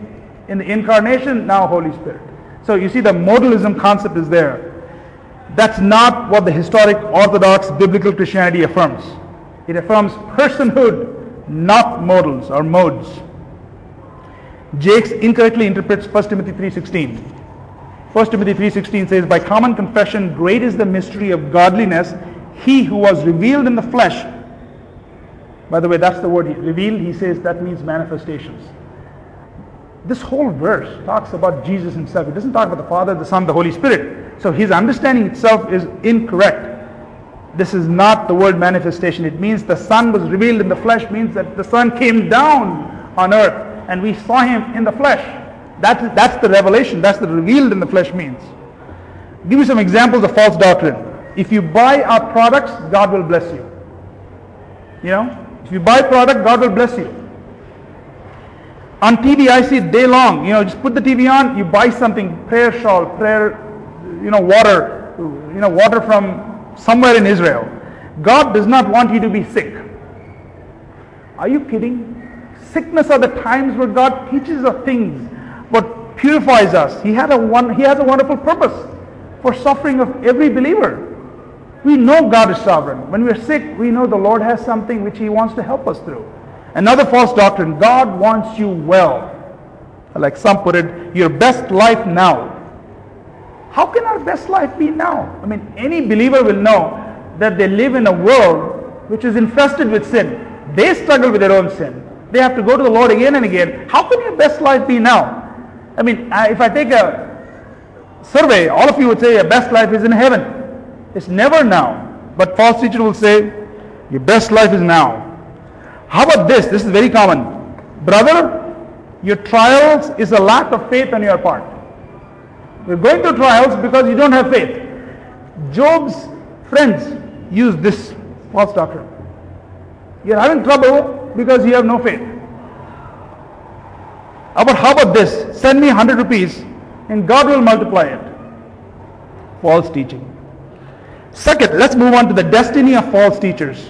In the incarnation, now Holy Spirit. So you see the modalism concept is there. That's not what the historic Orthodox biblical Christianity affirms. It affirms personhood, not modals or modes. Jakes incorrectly interprets 1 Timothy 3:16. 1 Timothy 3:16 says, by common confession, great is the mystery of godliness. He who was revealed in the flesh. By the way, that's the word revealed. He says that means manifestations. This whole verse talks about Jesus himself. It doesn't talk about the Father, the Son, the Holy Spirit. So his understanding itself is incorrect. This is not the word manifestation. It means the Son was revealed in the flesh, means that the Son came down on earth and we saw him in the flesh. That's the revelation. That's the revealed in the flesh means. Give you some examples of false doctrine. If you buy our products, God will bless you. You know, if you buy product, God will bless you. On TV, I see it day long. You know, just put the TV on, you buy something, prayer shawl, prayer, water from somewhere in Israel. God does not want you to be sick. Are you kidding? Sickness are the times where God teaches us things, what purifies us. He has a wonderful purpose for suffering of every believer. We know God is sovereign. When we're sick, we know the Lord has something which He wants to help us through. Another false doctrine, God wants you well. Like some put it, your best life now. How can our best life be now? I mean, any believer will know that they live in a world which is infested with sin. They struggle with their own sin. They have to go to the Lord again and again. How can your best life be now? I mean, if I take a survey, all of you would say your best life is in heaven. It's never now. But false teacher will say, your best life is now. How about this? This is very common. Brother, your trials is a lack of faith on your part. You're going through trials because you don't have faith. Job's friends use this false doctrine. You're having trouble because you have no faith. How about this? Send me 100 rupees and God will multiply it. False teaching. Second, let's move on to the destiny of false teachers.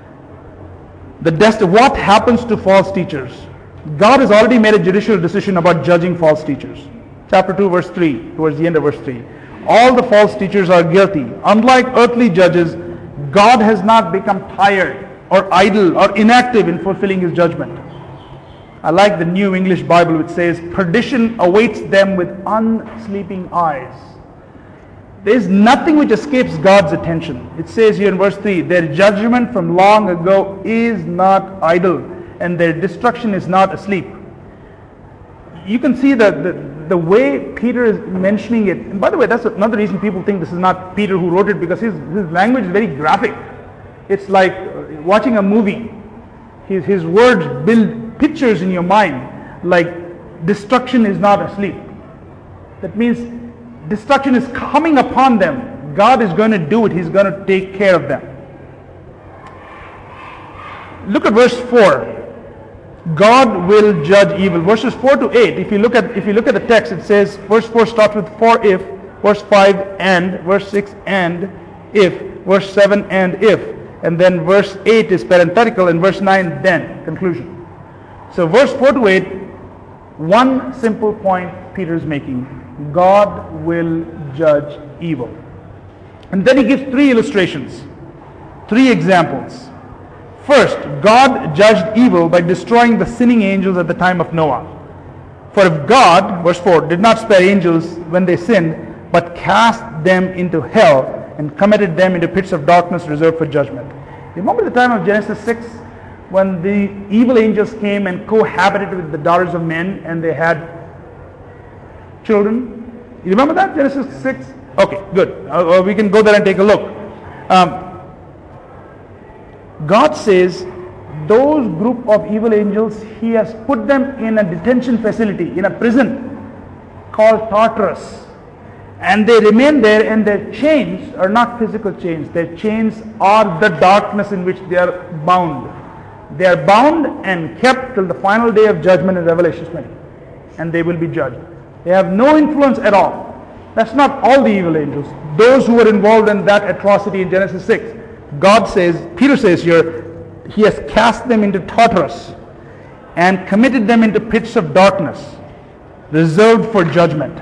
What happens to false teachers? God has already made a judicial decision about judging false teachers. Chapter 2, verse 3, towards the end of verse 3. All the false teachers are guilty. Unlike earthly judges, God has not become tired or idle or inactive in fulfilling His judgment. I like the New English Bible which says, perdition awaits them with unsleeping eyes. There is nothing which escapes God's attention. It says here in verse 3, their judgment from long ago is not idle, and their destruction is not asleep. You can see the way Peter is mentioning it. And by the way, that's another reason people think this is not Peter who wrote it, because his language is very graphic. It's like watching a movie. His words build pictures in your mind, like destruction is not asleep. That means destruction is coming upon them. God is going to do it. He's going to take care of them. Look at verse 4. God will judge evil. Verses 4 to 8. If you look at the text, it says verse 4 starts with for if, verse 5 and, verse 6 and if, verse 7 and if, and then verse 8 is parenthetical, and verse 9 then conclusion. So verse 4 to 8, one simple point Peter is making. God will judge evil. And then he gives three illustrations, three examples. First, God judged evil by destroying the sinning angels at the time of Noah. For if God, verse 4, did not spare angels when they sinned, but cast them into hell and committed them into pits of darkness reserved for judgment. Remember the time of Genesis 6 when the evil angels came and cohabited with the daughters of men and they had children? You remember that? Genesis 6? Okay, good. We can go there and take a look. God says those group of evil angels, He has put them in a detention facility, in a prison called Tartarus. And they remain there, and their chains are not physical chains. Their chains are the darkness in which they are bound. They are bound and kept till the final day of judgment in Revelation 20. And they will be judged. They have no influence at all. That's not all the evil angels. Those who were involved in that atrocity in Genesis 6. God says, Peter says here, He has cast them into Tartarus and committed them into pits of darkness. reserved for judgment.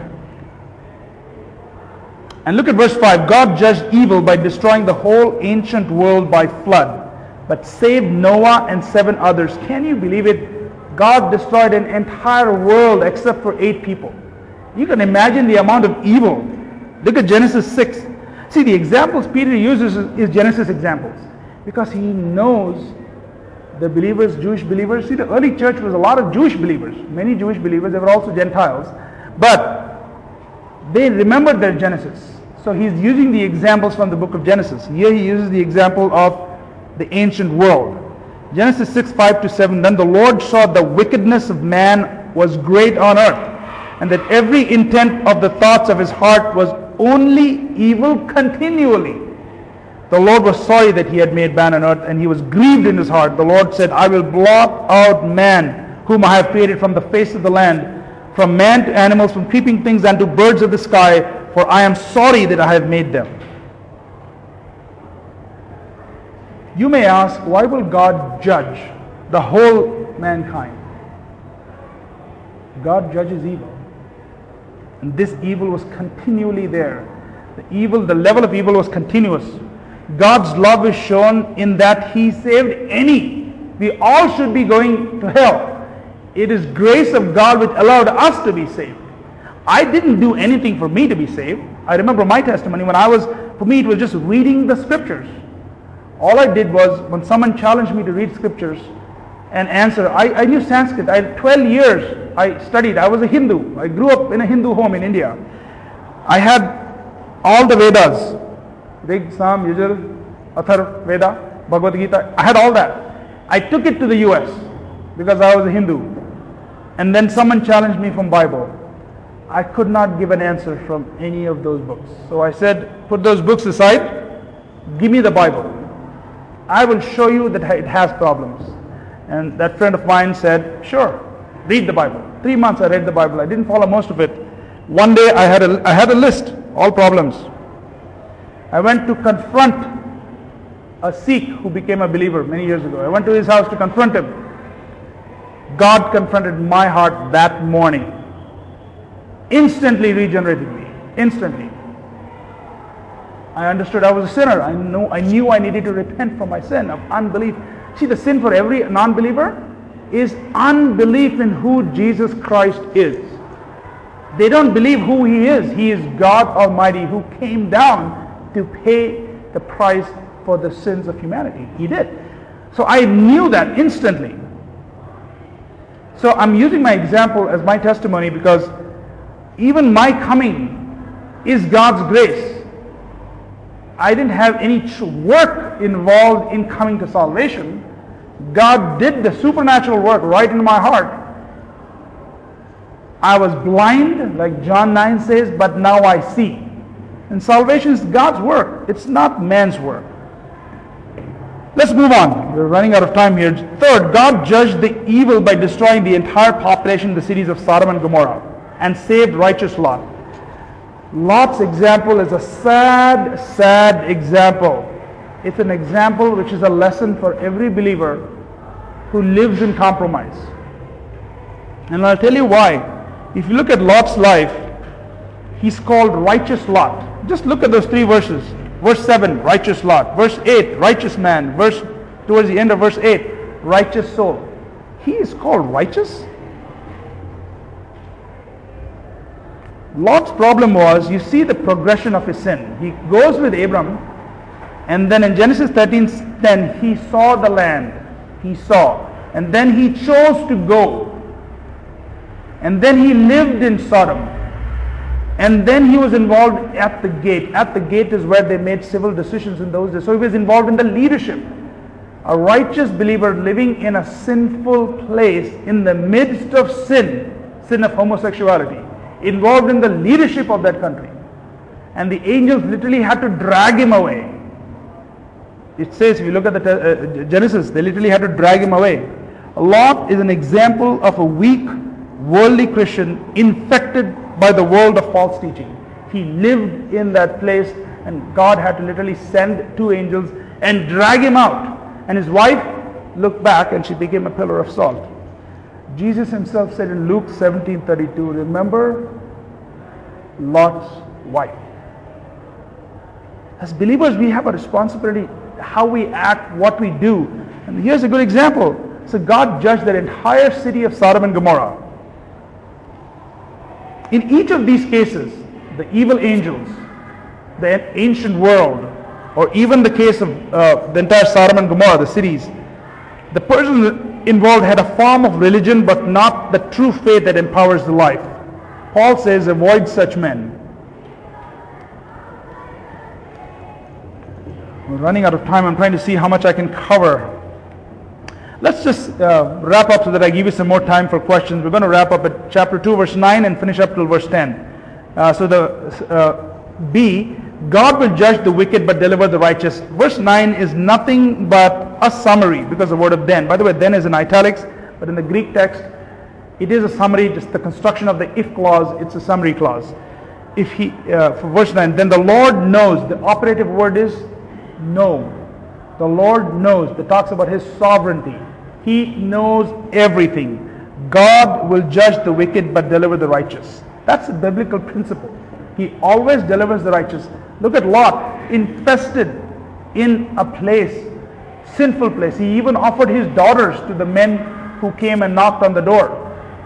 And look at verse 5. God judged evil by destroying the whole ancient world by flood, but saved Noah and 7 others. Can you believe it? God destroyed an entire world except for 8 people. You can imagine the amount of evil. Look at Genesis 6. See, the examples Peter uses is Genesis examples, because he knows the believers, Jewish believers. See, the early church was a lot of Jewish believers, many Jewish believers. They were also Gentiles, but they remembered their Genesis. So he's using the examples from the book of Genesis. Here he uses the example of the ancient world. Genesis 6, 5-7. Then the Lord saw the wickedness of man was great on earth, and that every intent of the thoughts of his heart was only evil continually. The Lord was sorry that he had made man on earth, and he was grieved in his heart. The Lord said, I will blot out man, whom I have created from the face of the land, from man to animals, from creeping things and to birds of the sky, for I am sorry that I have made them. You may ask, why will God judge the whole mankind? God judges evil. And this evil was continually there. The level of evil was continuous. God's love is shown in that he saved any. We all should be going to hell. It is grace of God which allowed us to be saved. I didn't do anything for me to be saved. I remember my testimony for me it was just reading the scriptures. All I did was, when someone challenged me to read scriptures and answer, I knew Sanskrit. 12 years I studied. I was a Hindu. I grew up in a Hindu home in India. I had all the Vedas. Rig, Sam, Yajur, Athar, Veda, Bhagavad Gita. I had all that. I took it to the US because I was a Hindu. And then someone challenged me from Bible. I could not give an answer from any of those books. So I said, put those books aside. Give me the Bible. I will show you that it has problems. And that friend of mine said, sure, read the Bible. 3 months I read the Bible. I didn't follow most of it. One day I had a list, all problems. I went to confront a Sikh who became a believer many years ago. I went to his house to confront him. God confronted my heart that morning. Instantly regenerated me. Instantly. I understood I was a sinner. I knew I needed to repent from my sin of unbelief. See, the sin for every non-believer is unbelief in who Jesus Christ is. They don't believe who he is. He is God Almighty who came down to pay the price for the sins of humanity. He did. So I knew that instantly. So I'm using my example as my testimony because even my coming is God's grace. I didn't have any work involved in coming to salvation. God did the supernatural work right in my heart. I was blind, like John 9 says, but now I see. And salvation is God's work. It's not man's work. Let's move on. We're running out of time here. Third, God judged the evil by destroying the entire population of the cities of Sodom and Gomorrah and saved righteous Lot. Lot's example is a sad, sad example. It's an example which is a lesson for every believer who lives in compromise. And I'll tell you why. If you look at Lot's life, he's called righteous Lot. Just look at those 3 verses. Verse 7, righteous Lot. Verse 8, righteous man. Towards the end of verse 8, righteous soul. He is called righteous. Lot's problem was, you see the progression of his sin. He goes with Abram, and then in Genesis 13:10, he saw the land. He saw. And then he chose to go. And then he lived in Sodom. And then he was involved at the gate. At the gate is where they made civil decisions in those days. So he was involved in the leadership. A righteous believer living in a sinful place in the midst of sin of homosexuality, involved in the leadership of that country. And the angels literally had to drag him away. It says, if you look at the Genesis, they literally had to drag him away. Lot is an example of a weak, worldly Christian infected by the world of false teaching. He lived in that place, and God had to literally send 2 angels and drag him out. And his wife looked back and she became a pillar of salt. Jesus himself said in Luke 17:32, remember Lot's wife. As believers, we have a responsibility how we act, what we do. And here's a good example. So God judged that entire city of Sodom and Gomorrah. In each of these cases, the evil angels, the ancient world, or even the case of the entire Sodom and Gomorrah, the cities, the person involved had a form of religion but not the true faith that empowers the life. Paul says, avoid such men. We're running out of time. I'm trying to see how much I can cover. Let's just wrap up so that I give you some more time for questions. We're going to wrap up at chapter 2, verse 9 and finish up till verse 10. So the B, God will judge the wicked but deliver the righteous. Verse 9 is nothing but a summary because the word of then. By the way, then is in italics, but in the Greek text, it is a summary, just the construction of the if clause, it's a summary clause. If he, for verse 9, then the Lord knows, the operative word is know. The Lord knows. That talks about His sovereignty. He knows everything. God will judge the wicked but deliver the righteous. That's a biblical principle. He always delivers the righteous. Look at Lot, infested in a place, sinful place. He even offered his daughters to the men who came and knocked on the door.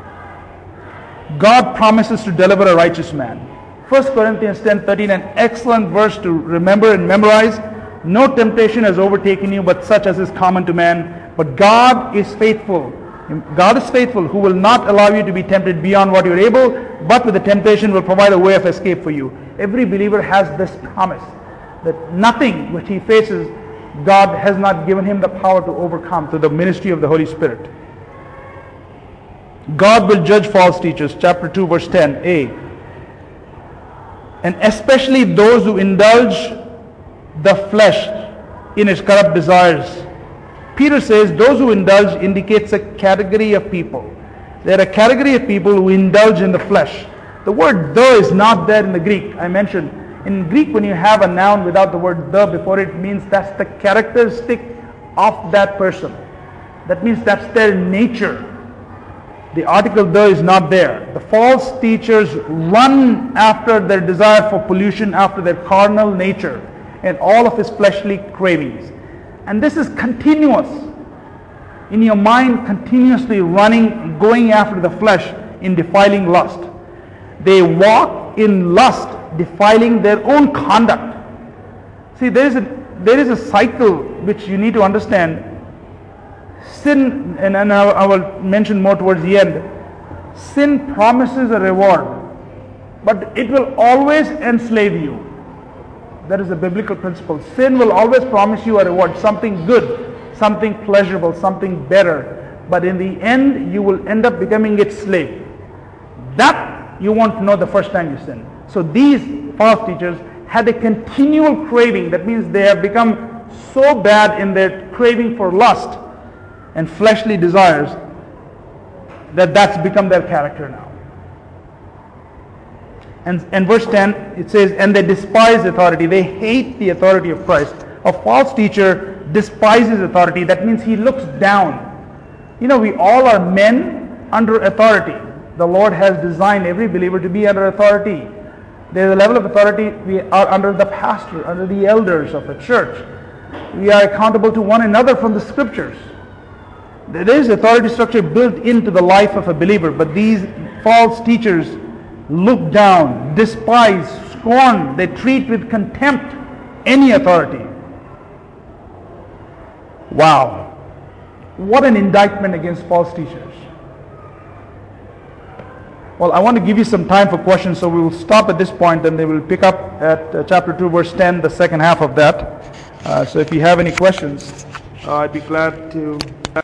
God promises to deliver a righteous man. 1 Corinthians 10:13, an excellent verse to remember and memorize. No temptation has overtaken you but such as is common to man. But God is faithful. God is faithful, who will not allow you to be tempted beyond what you are able, but with the temptation will provide a way of escape for you. Every believer has this promise that nothing which he faces, God has not given him the power to overcome through the ministry of the Holy Spirit. God will judge false teachers. Chapter 2, verse 10a. And especially those who indulge the flesh in its corrupt desires. Peter says those who indulge indicates a category of people. They're a category of people who indulge in the flesh. The word the is not there in the Greek. I mentioned in Greek, when you have a noun without the word the before it, means that's the characteristic of that person. That means that's their nature. The article the is not there. The false teachers run after their desire for pollution, after their carnal nature and all of his fleshly cravings. And this is continuous. In your mind, continuously running, going after the flesh in defiling lust. They walk in lust, defiling their own conduct. See, there is a cycle which you need to understand. Sin, and I will mention more towards the end, sin promises a reward, but it will always enslave you. That is a biblical principle. Sin will always promise you a reward, something good, something pleasurable, something better. But in the end, you will end up becoming its slave. That you won't know the first time you sin. So these false teachers had a continual craving. That means they have become so bad in their craving for lust and fleshly desires that that's become their character now. And verse 10, it says, and they despise authority. They hate the authority of Christ. A false teacher despises authority. That means he looks down. You know, we all are men under authority. The Lord has designed every believer to be under authority. There's a level of authority. We are under the pastor, under the elders of a church. We are accountable to one another from the scriptures. There is authority structure built into the life of a believer, but these false teachers look down, despise, scorn. They treat with contempt any authority. Wow. What an indictment against false teachers. Well, I want to give you some time for questions, so we will stop at this point, and they will pick up at chapter 2, verse 10, the second half of that. So if you have any questions, I'd be glad to